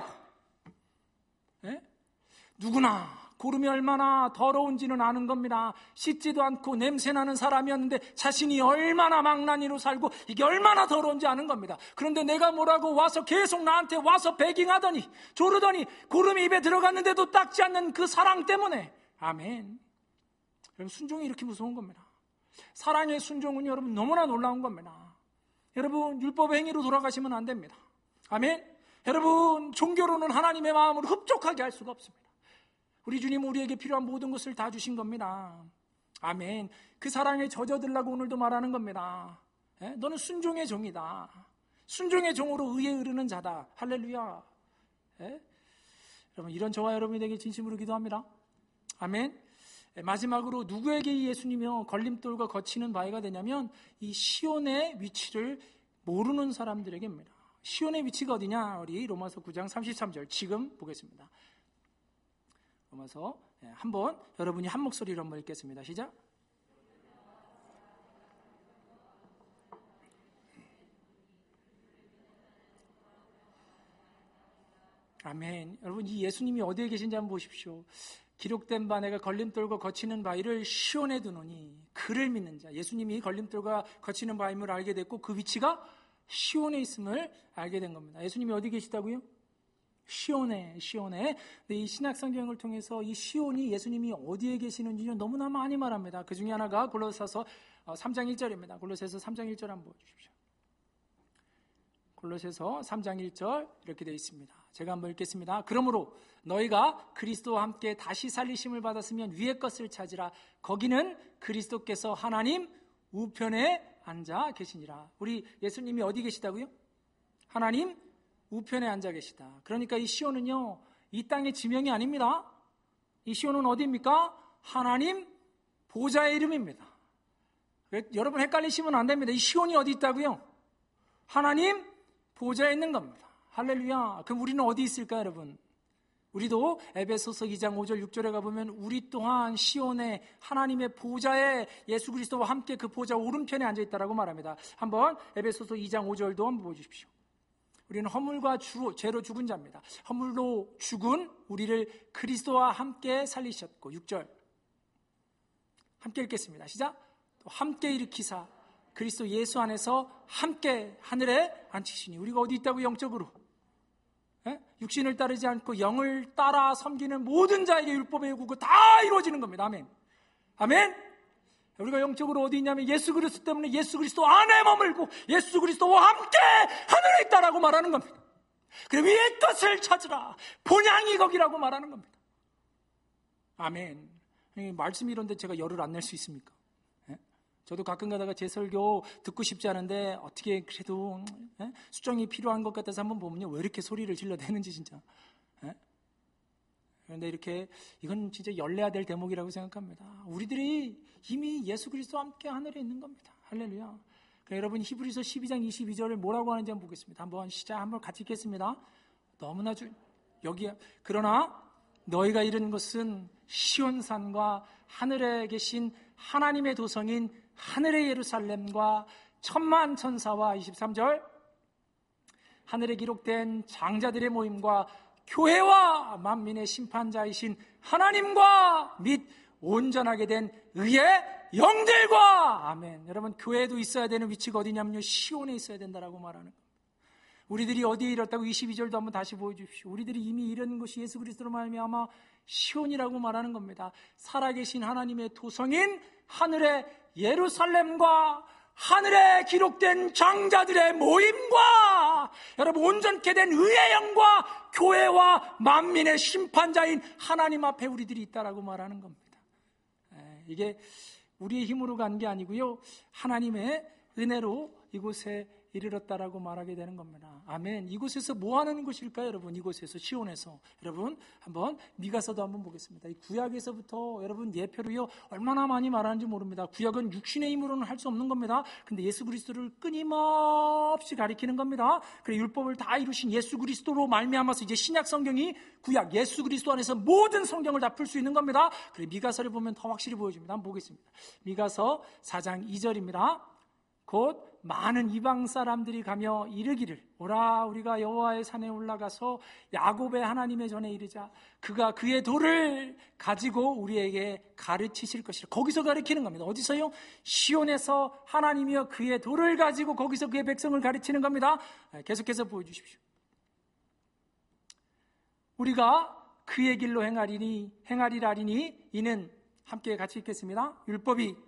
누구나 고름이 얼마나 더러운지는 아는 겁니다. 씻지도 않고 냄새나는 사람이었는데 자신이 얼마나 망나니로 살고 이게 얼마나 더러운지 아는 겁니다. 그런데 내가 뭐라고 와서 계속 나한테 와서 베깅하더니 조르더니 고름이 입에 들어갔는데도 닦지 않는 그 사랑 때문에. 아멘. 여러분, 순종이 이렇게 무서운 겁니다. 사랑의 순종은 여러분 너무나 놀라운 겁니다. 여러분, 율법의 행위로 돌아가시면 안 됩니다. 아멘. 여러분, 종교로는 하나님의 마음을 흡족하게 할 수가 없습니다. 우리 주님은 우리에게 필요한 모든 것을 다 주신 겁니다. 아멘. 그 사랑에 젖어들라고 오늘도 말하는 겁니다. 너는 순종의 종이다. 순종의 종으로 의에 이르는 자다. 할렐루야. 여러분, 이런 저와 여러분이 되게 진심으로 기도합니다. 아멘. 마지막으로 누구에게 이 예수님이요 걸림돌과 거치는 바위가 되냐면 이 시온의 위치를 모르는 사람들에게입니다. 시온의 위치가 어디냐? 우리 로마서 9장 33절 지금 보겠습니다. 로마서 한번 여러분이 한 목소리로 한번 읽겠습니다. 시작. 아멘. 여러분, 이 예수님이 어디에 계신지 한번 보십시오. 기록된 바 내가 걸림돌과 거치는 바위를 시온에 두노니 그를 믿는 자. 예수님이 걸림돌과 거치는 바위임을 알게 됐고 그 위치가 시온에 있음을 알게 된 겁니다. 예수님이 어디 계시다고요? 시온에. 근데 이 신약 성경을 통해서 이 시온이 예수님이 어디에 계시는지 너무나 많이 말합니다. 그 중에 하나가 골로새서 3장 1절입니다. 골로새서 3장 1절 한번 보여주십시오. 골로새서 3장 1절 이렇게 되어 있습니다. 제가 한번 읽겠습니다. 그러므로 너희가 그리스도와 함께 다시 살리심을 받았으면 위의 것을 찾으라. 거기는 그리스도께서 하나님 우편에 앉아 계시니라. 우리 예수님이 어디 계시다고요? 하나님 우편에 앉아 계시다. 그러니까 이 시온은요, 이 땅의 지명이 아닙니다. 이 시온은 어디입니까? 하나님 보좌의 이름입니다. 여러분 헷갈리시면 안 됩니다. 이 시온이 어디 있다고요? 하나님 보좌에 있는 겁니다. 할렐루야. 그럼 우리는 어디 있을까요, 여러분? 우리도 에베소서 2장 5절 6절에 가보면 우리 또한 시온에 하나님의 보좌에 예수 그리스도와 함께 그 보좌 오른편에 앉아있다라고 말합니다. 한번 에베소서 2장 5절도 한번 보여주십시오. 우리는 허물과 죄로 죽은 자입니다. 허물로 죽은 우리를 그리스도와 함께 살리셨고 6절 함께 읽겠습니다. 시작. 또 함께 일으키사 그리스도 예수 안에서 함께 하늘에 앉히시니. 우리가 어디 있다고 영적으로? 육신을 따르지 않고 영을 따라 섬기는 모든 자에게 율법의 요구가 다 이루어지는 겁니다. 아멘. 아멘. 우리가 영적으로 어디 있냐면 예수 그리스도 때문에 예수 그리스도 안에 머물고 예수 그리스도와 함께 하늘에 있다라고 말하는 겁니다. 그래 위의 것을 찾으라. 본향이 거기라고 말하는 겁니다. 아멘. 말씀이 이런데 제가 열을 안 낼 수 있습니까? 저도 가끔 가다가 제 설교 듣고 싶지 않은데 어떻게 그래도 수정이 필요한 것 같아서 한번 보면요, 왜 이렇게 소리를 질러대는지 진짜. 그런데 이렇게 이건 진짜 열내야 될 대목이라고 생각합니다. 우리들이 이미 예수 그리스도와 함께 하늘에 있는 겁니다. 할렐루야. 그러니까 여러분 히브리서 12장 22절을 뭐라고 하는지 한번 보겠습니다. 한번 같이 읽겠습니다. 너무나 여기 그러나 너희가 이른 것은 시온산과 하늘에 계신 하나님의 도성인 하늘의 예루살렘과 천만 천사와 23절 하늘에 기록된 장자들의 모임과 교회와 만민의 심판자이신 하나님과 및 온전하게 된 의의 영들과. 아멘. 여러분 교회도 있어야 되는 위치가 어디냐면요, 시온에 있어야 된다라고 말하는 겁니다. 우리들이 어디에 이뤘다고 22절도 한번 다시 보여주십시오. 우리들이 이미 이런 것이 예수 그리스도로 말미암아 시온이라고 말하는 겁니다. 살아계신 하나님의 도성인 하늘의 예루살렘과 하늘에 기록된 장자들의 모임과 여러분 온전케 된 의의 영과 교회와 만민의 심판자인 하나님 앞에 우리들이 있다라고 말하는 겁니다. 이게 우리의 힘으로 간 게 아니고요, 하나님의 은혜로 이곳에 이르렀다라고 말하게 되는 겁니다. 아멘. 이곳에서 뭐 하는 곳일까요, 여러분? 이곳에서 시온에서 여러분 한번 미가서도 한번 보겠습니다. 이 구약에서부터 여러분 예표로요 얼마나 많이 말하는지 모릅니다. 구약은 육신의 힘으로는 할 수 없는 겁니다. 근데 예수 그리스도를 끊임없이 가리키는 겁니다. 그래 율법을 다 이루신 예수 그리스도로 말미암아서 이제 신약 성경이 구약 예수 그리스도 안에서 모든 성경을 다 풀 수 있는 겁니다. 그래 미가서를 보면 더 확실히 보여줍니다. 한번 보겠습니다. 미가서 4장 2절입니다. 곧 많은 이방 사람들이 가며 이르기를 오라 우리가 여호와의 산에 올라가서 야곱의 하나님의 전에 이르자 그가 그의 도를 가지고 우리에게 가르치실 것이라. 거기서 가르치는 겁니다. 어디서요? 시온에서 하나님이여 그의 도를 가지고 거기서 그의 백성을 가르치는 겁니다. 계속해서 보여주십시오. 우리가 그의 길로 행하리라리니 이는 함께 같이 읽겠습니다. 율법이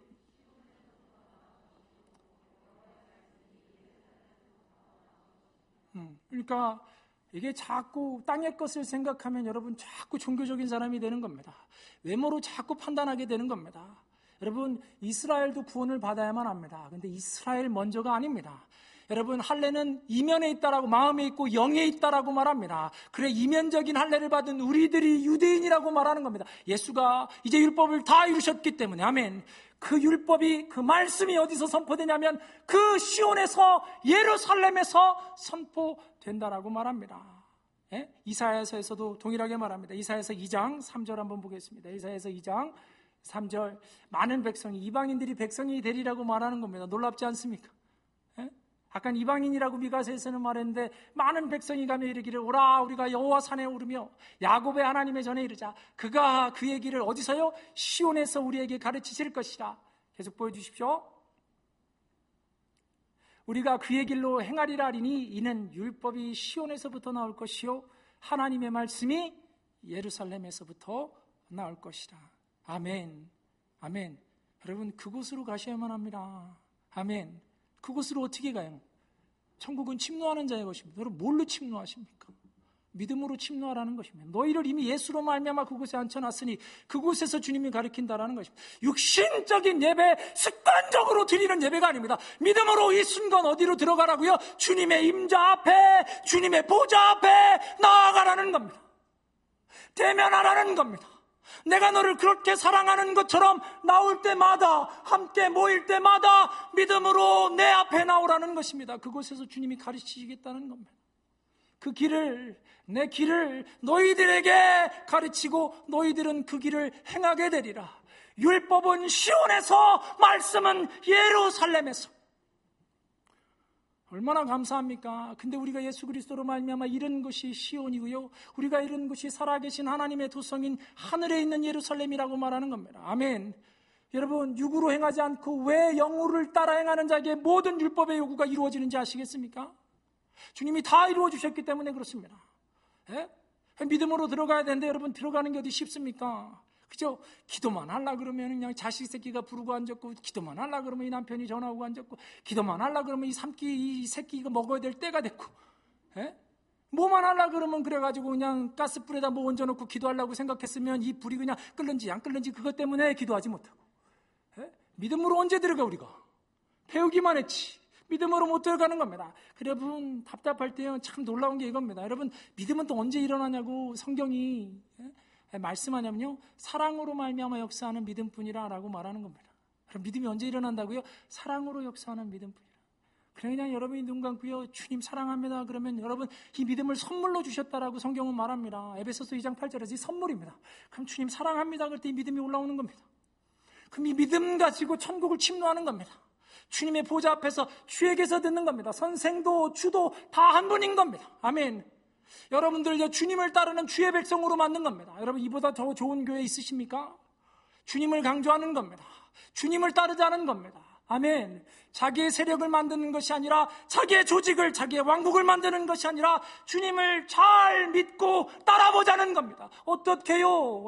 그러니까 이게 자꾸 땅의 것을 생각하면 여러분 자꾸 종교적인 사람이 되는 겁니다. 외모로 자꾸 판단하게 되는 겁니다. 여러분 이스라엘도 구원을 받아야만 합니다. 그런데 이스라엘 먼저가 아닙니다. 여러분 할례는 이면에 있다라고 마음에 있고 영에 있다라고 말합니다. 그래 이면적인 할례를 받은 우리들이 유대인이라고 말하는 겁니다. 예수가 이제 율법을 다 이루셨기 때문에 아멘. 그 율법이 그 말씀이 어디서 선포되냐면 그 시온에서 예루살렘에서 선포된다라고 말합니다. 예? 이사야서에서도 동일하게 말합니다. 이사야서 2장 3절 한번 보겠습니다. 이사야서 2장 3절 많은 백성이 이방인들이 백성이 되리라고 말하는 겁니다. 놀랍지 않습니까? 예? 아까 이방인이라고 미가서에서는 말했는데 많은 백성이 가며 이르기를 오라 우리가 여호와 산에 오르며 야곱의 하나님의 전에 이르자 그가 그의 길을 어디서요? 시온에서 우리에게 가르치실 것이라. 계속 보여주십시오. 우리가 그의 길로 행하리라 하리니 이는 율법이 시온에서부터 나올 것이요 하나님의 말씀이 예루살렘에서부터 나올 것이라. 아멘. 아멘. 여러분, 그곳으로 가셔야만 합니다. 아멘. 그곳으로 어떻게 가요? 천국은 침노하는 자의 것입니다. 여러분, 뭘로 침노하십니까? 믿음으로 침노하라는 것입니다. 너희를 이미 예수로 말미암아 그곳에 앉혀놨으니 그곳에서 주님이 가르친다라는 것입니다. 육신적인 예배, 습관적으로 드리는 예배가 아닙니다. 믿음으로 이 순간 어디로 들어가라고요? 주님의 임자 앞에, 주님의 보좌 앞에 나아가라는 겁니다. 대면하라는 겁니다. 내가 너를 그렇게 사랑하는 것처럼 나올 때마다, 함께 모일 때마다 믿음으로 내 앞에 나오라는 것입니다. 그곳에서 주님이 가르치시겠다는 겁니다. 그 길을, 내 길을 너희들에게 가르치고 너희들은 그 길을 행하게 되리라. 율법은 시온에서, 말씀은 예루살렘에서. 얼마나 감사합니까? 근데 우리가 예수 그리스도로 말미암아 이런 것이 시온이고요, 우리가 이런 것이 살아계신 하나님의 도성인 하늘에 있는 예루살렘이라고 말하는 겁니다. 아멘. 여러분, 육으로 행하지 않고 왜 영으로를 따라 행하는 자에게 모든 율법의 요구가 이루어지는지 아시겠습니까? 주님이 다 이루어 주셨기 때문에 그렇습니다. 예? 믿음으로 들어가야 되는데 여러분, 들어가는 게 어디 쉽습니까? 그죠? 기도만 하려 그러면 그냥 자식 새끼가 부르고 앉았고, 기도만 하려 그러면 이 남편이 전화 오고 앉았고, 기도만 하려 그러면 이 새끼가 먹어야 될 때가 됐고, 예? 뭐만 하려 그러면 그래가지고 그냥 가스불에다 뭐 얹어놓고 기도하려고 생각했으면 이 불이 그냥 끓는지 안 끓는지 그것 때문에 기도하지 못하고, 예? 믿음으로 언제 들어가? 우리가 배우기만 했지 믿음으로 못 들어가는 겁니다. 여러분, 답답할 때요, 참 놀라운 게 이겁니다. 여러분, 믿음은 또 언제 일어나냐고 성경이 말씀하냐면요, 사랑으로 말미암아 역사하는 믿음뿐이라 라고 말하는 겁니다. 그럼 믿음이 언제 일어난다고요? 사랑으로 역사하는 믿음뿐이라. 그냥 여러분이 눈 감고요, 주님 사랑합니다 그러면 여러분, 이 믿음을 선물로 주셨다라고 성경은 말합니다. 에베소서 2장 8절에서 이 선물입니다. 그럼 주님 사랑합니다 그럴 때 이 믿음이 올라오는 겁니다. 그럼 이 믿음 가지고 천국을 침노하는 겁니다. 주님의 보좌 앞에서 주에게서 듣는 겁니다. 선생도 주도 다 한 분인 겁니다. 아멘. 여러분들 주님을 따르는 주의 백성으로 만든 겁니다. 여러분, 이보다 더 좋은 교회 있으십니까? 주님을 강조하는 겁니다. 주님을 따르자는 겁니다. 아멘. 자기의 세력을 만드는 것이 아니라, 자기의 조직을, 자기의 왕국을 만드는 것이 아니라 주님을 잘 믿고 따라보자는 겁니다. 어떻게요?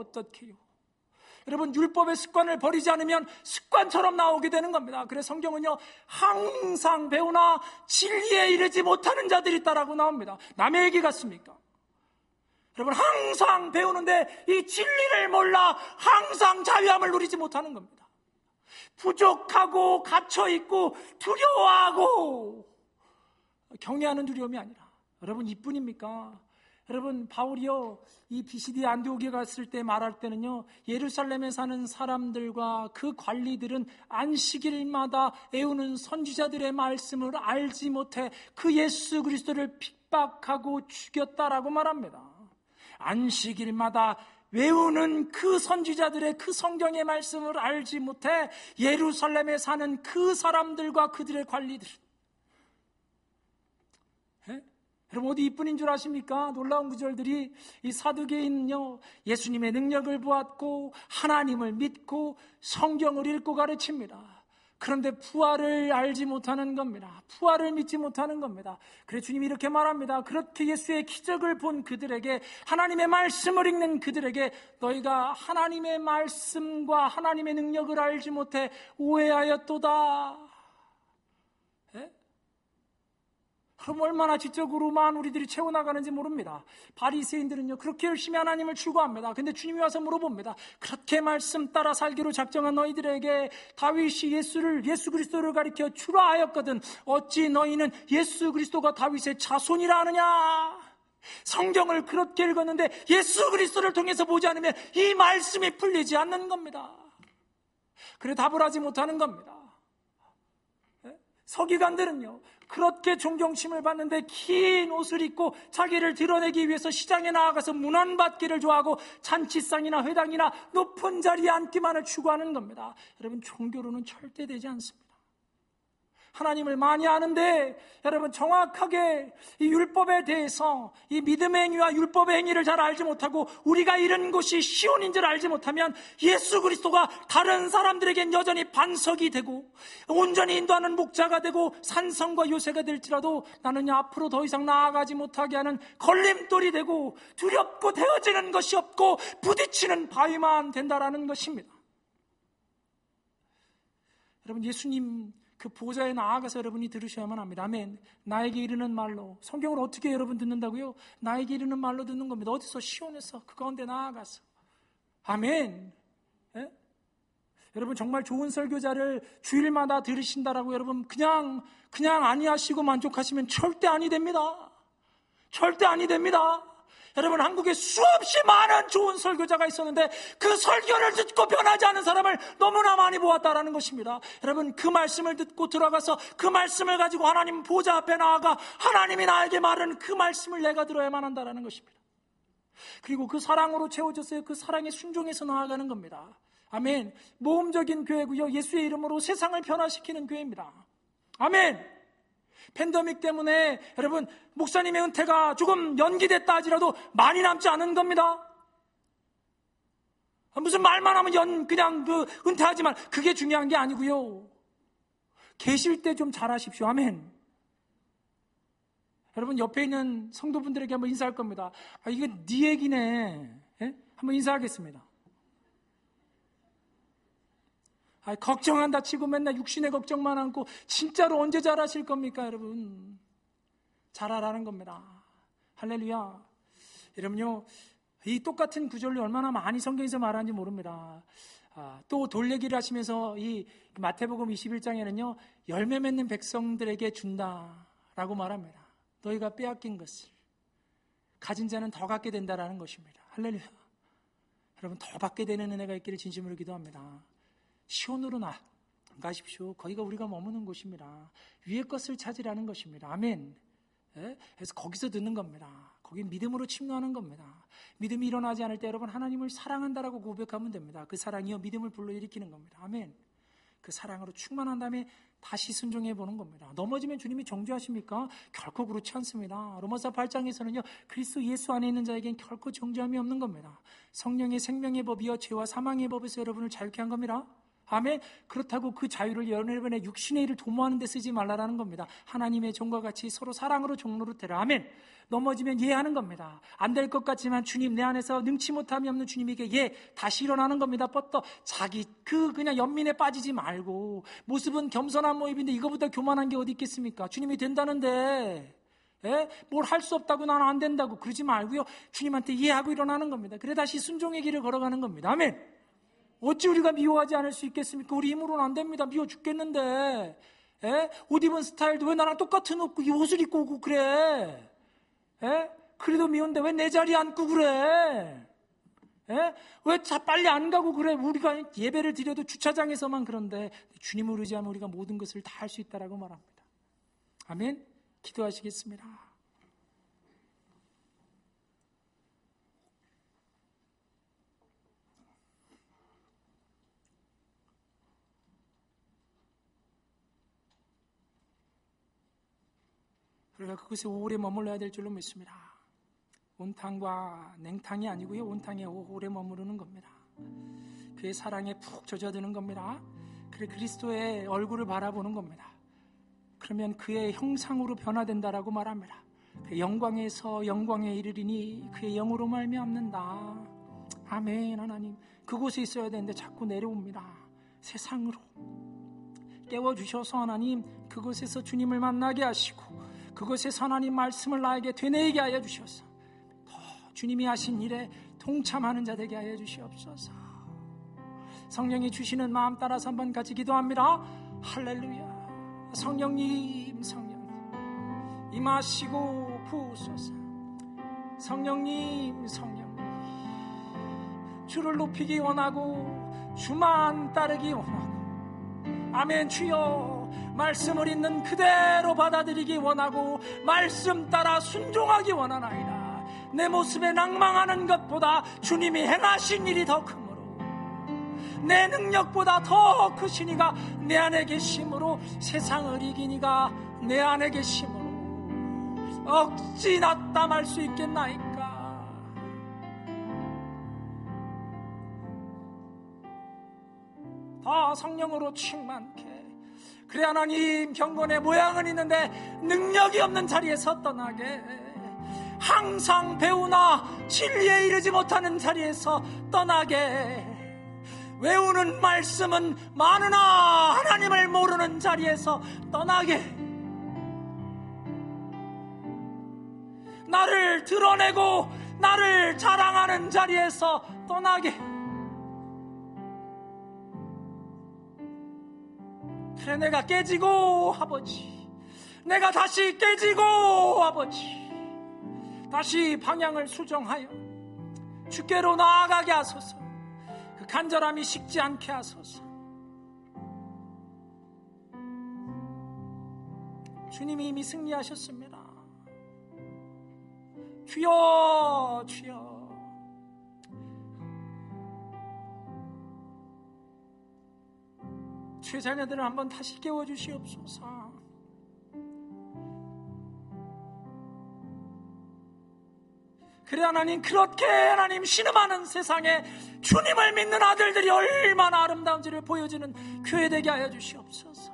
여러분, 율법의 습관을 버리지 않으면 습관처럼 나오게 되는 겁니다. 그래서 성경은요, 항상 배우나 진리에 이르지 못하는 자들이 있다라고 나옵니다. 남의 얘기 같습니까? 여러분, 항상 배우는데 이 진리를 몰라 항상 자유함을 누리지 못하는 겁니다. 부족하고 갇혀있고 두려워하고, 경외하는 두려움이 아니라. 여러분, 이뿐입니까? 여러분, 바울이요, 이 비시디 안디옥에 갔을 때 말할 때는요, 예루살렘에 사는 사람들과 그 관리들은 안식일마다 애우는 선지자들의 말씀을 알지 못해 그 예수 그리스도를 핍박하고 죽였다라고 말합니다. 안식일마다 외우는 그 선지자들의 그 성경의 말씀을 알지 못해 예루살렘에 사는 그 사람들과 그들의 관리들은, 여러분, 어디 이뿐인 줄 아십니까? 놀라운 구절들이, 이 사두개인은요, 예수님의 능력을 보았고 하나님을 믿고 성경을 읽고 가르칩니다. 그런데 부활을 알지 못하는 겁니다. 부활을 믿지 못하는 겁니다. 그래서 주님이 이렇게 말합니다. 그렇게 예수의 기적을 본 그들에게, 하나님의 말씀을 읽는 그들에게, 너희가 하나님의 말씀과 하나님의 능력을 알지 못해 오해하였도다. 그럼 얼마나 지적으로만 우리들이 채워나가는지 모릅니다. 바리새인들은요, 그렇게 열심히 하나님을 추구합니다. 근데 주님이 와서 물어봅니다. 그렇게 말씀 따라 살기로 작정한 너희들에게 다윗이 예수 그리스도를 가리켜 주라 하였거든 어찌 너희는 예수 그리스도가 다윗의 자손이라 하느냐? 성경을 그렇게 읽었는데 예수 그리스도를 통해서 보지 않으면 이 말씀이 풀리지 않는 겁니다. 그래 답을 하지 못하는 겁니다. 서기관들은요, 그렇게 존경심을 받는데 긴 옷을 입고 자기를 드러내기 위해서 시장에 나아가서 문안받기를 좋아하고 잔치상이나 회당이나 높은 자리에 앉기만을 추구하는 겁니다. 여러분, 종교로는 절대 되지 않습니다. 하나님을 많이 아는데 여러분 정확하게 이 율법에 대해서 이 믿음의 행위와 율법의 행위를 잘 알지 못하고 우리가 이런 것이 시온인 줄 알지 못하면 예수 그리스도가 다른 사람들에겐 여전히 반석이 되고 온전히 인도하는 목자가 되고 산성과 요새가 될지라도 나는 앞으로 더 이상 나아가지 못하게 하는 걸림돌이 되고 두렵고 되어지는 것이 없고 부딪히는 바위만 된다라는 것입니다. 여러분 예수님 그 보좌에 나아가서 여러분이 들으셔야만 합니다. 아멘. 나에게 이르는 말로, 성경을 어떻게 여러분 듣는다고요? 나에게 이르는 말로 듣는 겁니다. 어디서? 시온에서 그 가운데 나아가서. 아멘. 예? 여러분 정말 좋은 설교자를 주일마다 들으신다라고 여러분 그냥 아니하시고 만족하시면 절대 아니 됩니다. 절대 아니 됩니다. 여러분 한국에 수없이 많은 좋은 설교자가 있었는데 그 설교를 듣고 변하지 않은 사람을 너무나 많이 보았다라는 것입니다. 여러분 그 말씀을 듣고 들어가서 그 말씀을 가지고 하나님 보좌 앞에 나아가 하나님이 나에게 말하는 그 말씀을 내가 들어야만 한다라는 것입니다. 그리고 그 사랑으로 채워졌어요. 그 사랑에 순종해서 나아가는 겁니다. 아멘. 모험적인 교회고요. 예수의 이름으로 세상을 변화시키는 교회입니다. 아멘. 팬데믹 때문에 여러분 목사님의 은퇴가 조금 연기됐다 하지라도 많이 남지 않은 겁니다. 무슨 말만 하면 그냥 은퇴하지만 그게 중요한 게 아니고요. 계실 때 좀 잘하십시오. 아멘. 여러분 옆에 있는 성도분들에게 한번 인사할 겁니다. 이거 네 얘기네. 예? 한번 인사하겠습니다. 걱정한다 치고 맨날 육신의 걱정만 안고 진짜로 언제 잘하실 겁니까 여러분? 잘하라는 겁니다. 할렐루야. 여러분요 이 똑같은 구절을 얼마나 많이 성경에서 말하는지 모릅니다. 또 돌얘기를 하시면서 이 마태복음 21장에는요 열매 맺는 백성들에게 준다라고 말합니다. 너희가 빼앗긴 것을 가진 자는 더 갖게 된다라는 것입니다. 할렐루야. 여러분 더 받게 되는 은혜가 있기를 진심으로 기도합니다. 시온으로 나가십시오. 거기가 우리가 머무는 곳입니다. 위의 것을 찾으라는 것입니다. 아멘. 예? 그래서 거기서 듣는 겁니다. 거긴 믿음으로 침노하는 겁니다. 믿음이 일어나지 않을 때 여러분 하나님을 사랑한다라고 고백하면 됩니다. 그 사랑이요 믿음을 불러일으키는 겁니다. 아멘. 그 사랑으로 충만한 다음에 다시 순종해 보는 겁니다. 넘어지면 주님이 정죄하십니까? 결코 그렇지 않습니다. 로마서 8장에서는요 그리스도 예수 안에 있는 자에겐 결코 정죄함이 없는 겁니다. 성령의 생명의 법이요 죄와 사망의 법에서 여러분을 자유케 한 겁니다. 아멘. 그렇다고 그 자유를 여러분의 육신의 일을 도모하는 데 쓰지 말라라는 겁니다. 하나님의 종과 같이 서로 사랑으로 종노릇해라. 아멘. 넘어지면 예하는 겁니다. 안 될 것 같지만 주님 내 안에서 능치 못함이 없는 주님에게 예 다시 일어나는 겁니다. 뻗어 자기 그냥 연민에 빠지지 말고 모습은 겸손한 모습인데 이거보다 교만한 게 어디 있겠습니까? 주님이 된다는데 뭘 할 수 없다고 나는 안 된다고 그러지 말고요. 주님한테 이해하고 일어나는 겁니다. 그래 다시 순종의 길을 걸어가는 겁니다. 아멘. 어찌 우리가 미워하지 않을 수 있겠습니까? 우리 힘으로는 안 됩니다. 미워 죽겠는데. 옷 입은 스타일도 왜 나랑 똑같은 옷을 입고 오고 그래? 그래도 미운데 왜 내 자리에 앉고 그래? 왜 빨리 안 가고 그래? 우리가 예배를 드려도 주차장에서만 그런데 주님을 의지하면 우리가 모든 것을 다 할 수 있다라고 말합니다. 아멘. 기도하시겠습니다. 우리가 그것에 오래 머물러야 될 줄로 믿습니다. 온탕과 냉탕이 아니고요. 온탕에 오래 머무르는 겁니다. 그의 사랑에 푹 젖어드는 겁니다. 그래 그리스도의 얼굴을 바라보는 겁니다. 그러면 그의 형상으로 변화된다라고 말합니다. 그 영광에서 영광에 이르리니 그의 영으로 말미암는다. 아멘. 하나님 그곳에 있어야 되는데 자꾸 내려옵니다. 세상으로 깨워주셔서 하나님 그곳에서 주님을 만나게 하시고 그것에서 하나님 말씀을 나에게 되뇌이게 하여 주셔서 더 주님이 하신 일에 동참하는 자 되게 하여 주시옵소서. 성령이 주시는 마음 따라서 한번 같이 기도합니다. 할렐루야. 성령님 임하시고 부으소서. 성령님 주를 높이기 원하고 주만 따르기 원하고 아멘. 주여 말씀을 있는 그대로 받아들이기 원하고 말씀 따라 순종하기 원하나이다. 내 모습에 낭망하는 것보다 주님이 행하신 일이 더 크므로 내 능력보다 더 크신 이가 내 안에 계심으로 세상을 이긴 이가 내 안에 계심으로 어찌 낙담할 수 있겠나이까. 다 성령으로 충만케. 그래 하나님, 경건의 모양은 있는데 능력이 없는 자리에서 떠나게, 항상 배우나 진리에 이르지 못하는 자리에서 떠나게, 외우는 말씀은 많으나 하나님을 모르는 자리에서 떠나게, 나를 드러내고 나를 자랑하는 자리에서 떠나게. 그래, 내가 깨지고 아버지, 내가 다시 깨지고 아버지, 다시 방향을 수정하여 주께로 나아가게 하소서. 그 간절함이 식지 않게 하소서. 주님이 이미 승리하셨습니다. 주여, 주여. 주의 자녀들을 한번 다시 깨워주시옵소서. 그래 하나님, 그렇게 하나님 신음하는 세상에 주님을 믿는 아들들이 얼마나 아름다운지를 보여주는 교회 되게 하여 주시옵소서.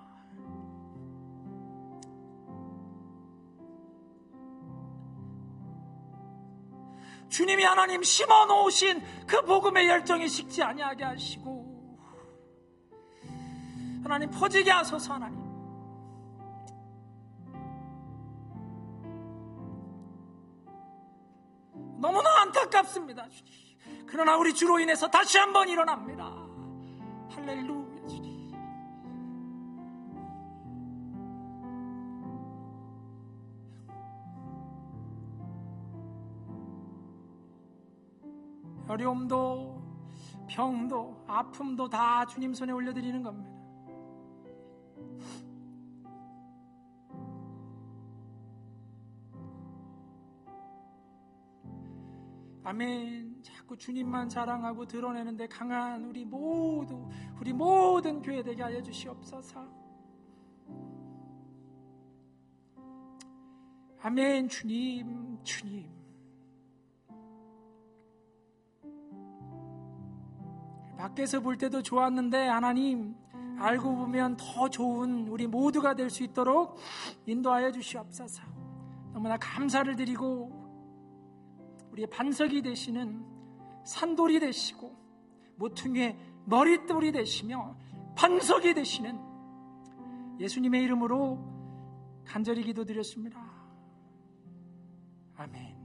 주님이 하나님 심어놓으신 그 복음의 열정이 식지 아니하게 하시고 하나님 퍼지게 하소서. 하나님, 너무나 안타깝습니다 주님. 그러나 우리 주로 인해서 다시 한번 일어납니다. 할렐루야 주님. 어려움도 병도 아픔도 다 주님 손에 올려드리는 겁니다. 아멘. 자꾸 주님만 자랑하고 드러내는데 강한 우리 모든 교회 되게 하여 주시옵소서. 아멘. 주님, 주님. 밖에서 볼 때도 좋았는데 하나님, 알고 보면 더 좋은 우리 모두가 될 수 있도록 인도하여 주시옵소서. 너무나 감사를 드리고 우리의 반석이 되시는 산돌이 되시고 모퉁이의 머릿돌이 되시며 반석이 되시는 예수님의 이름으로 간절히 기도드렸습니다. 아멘.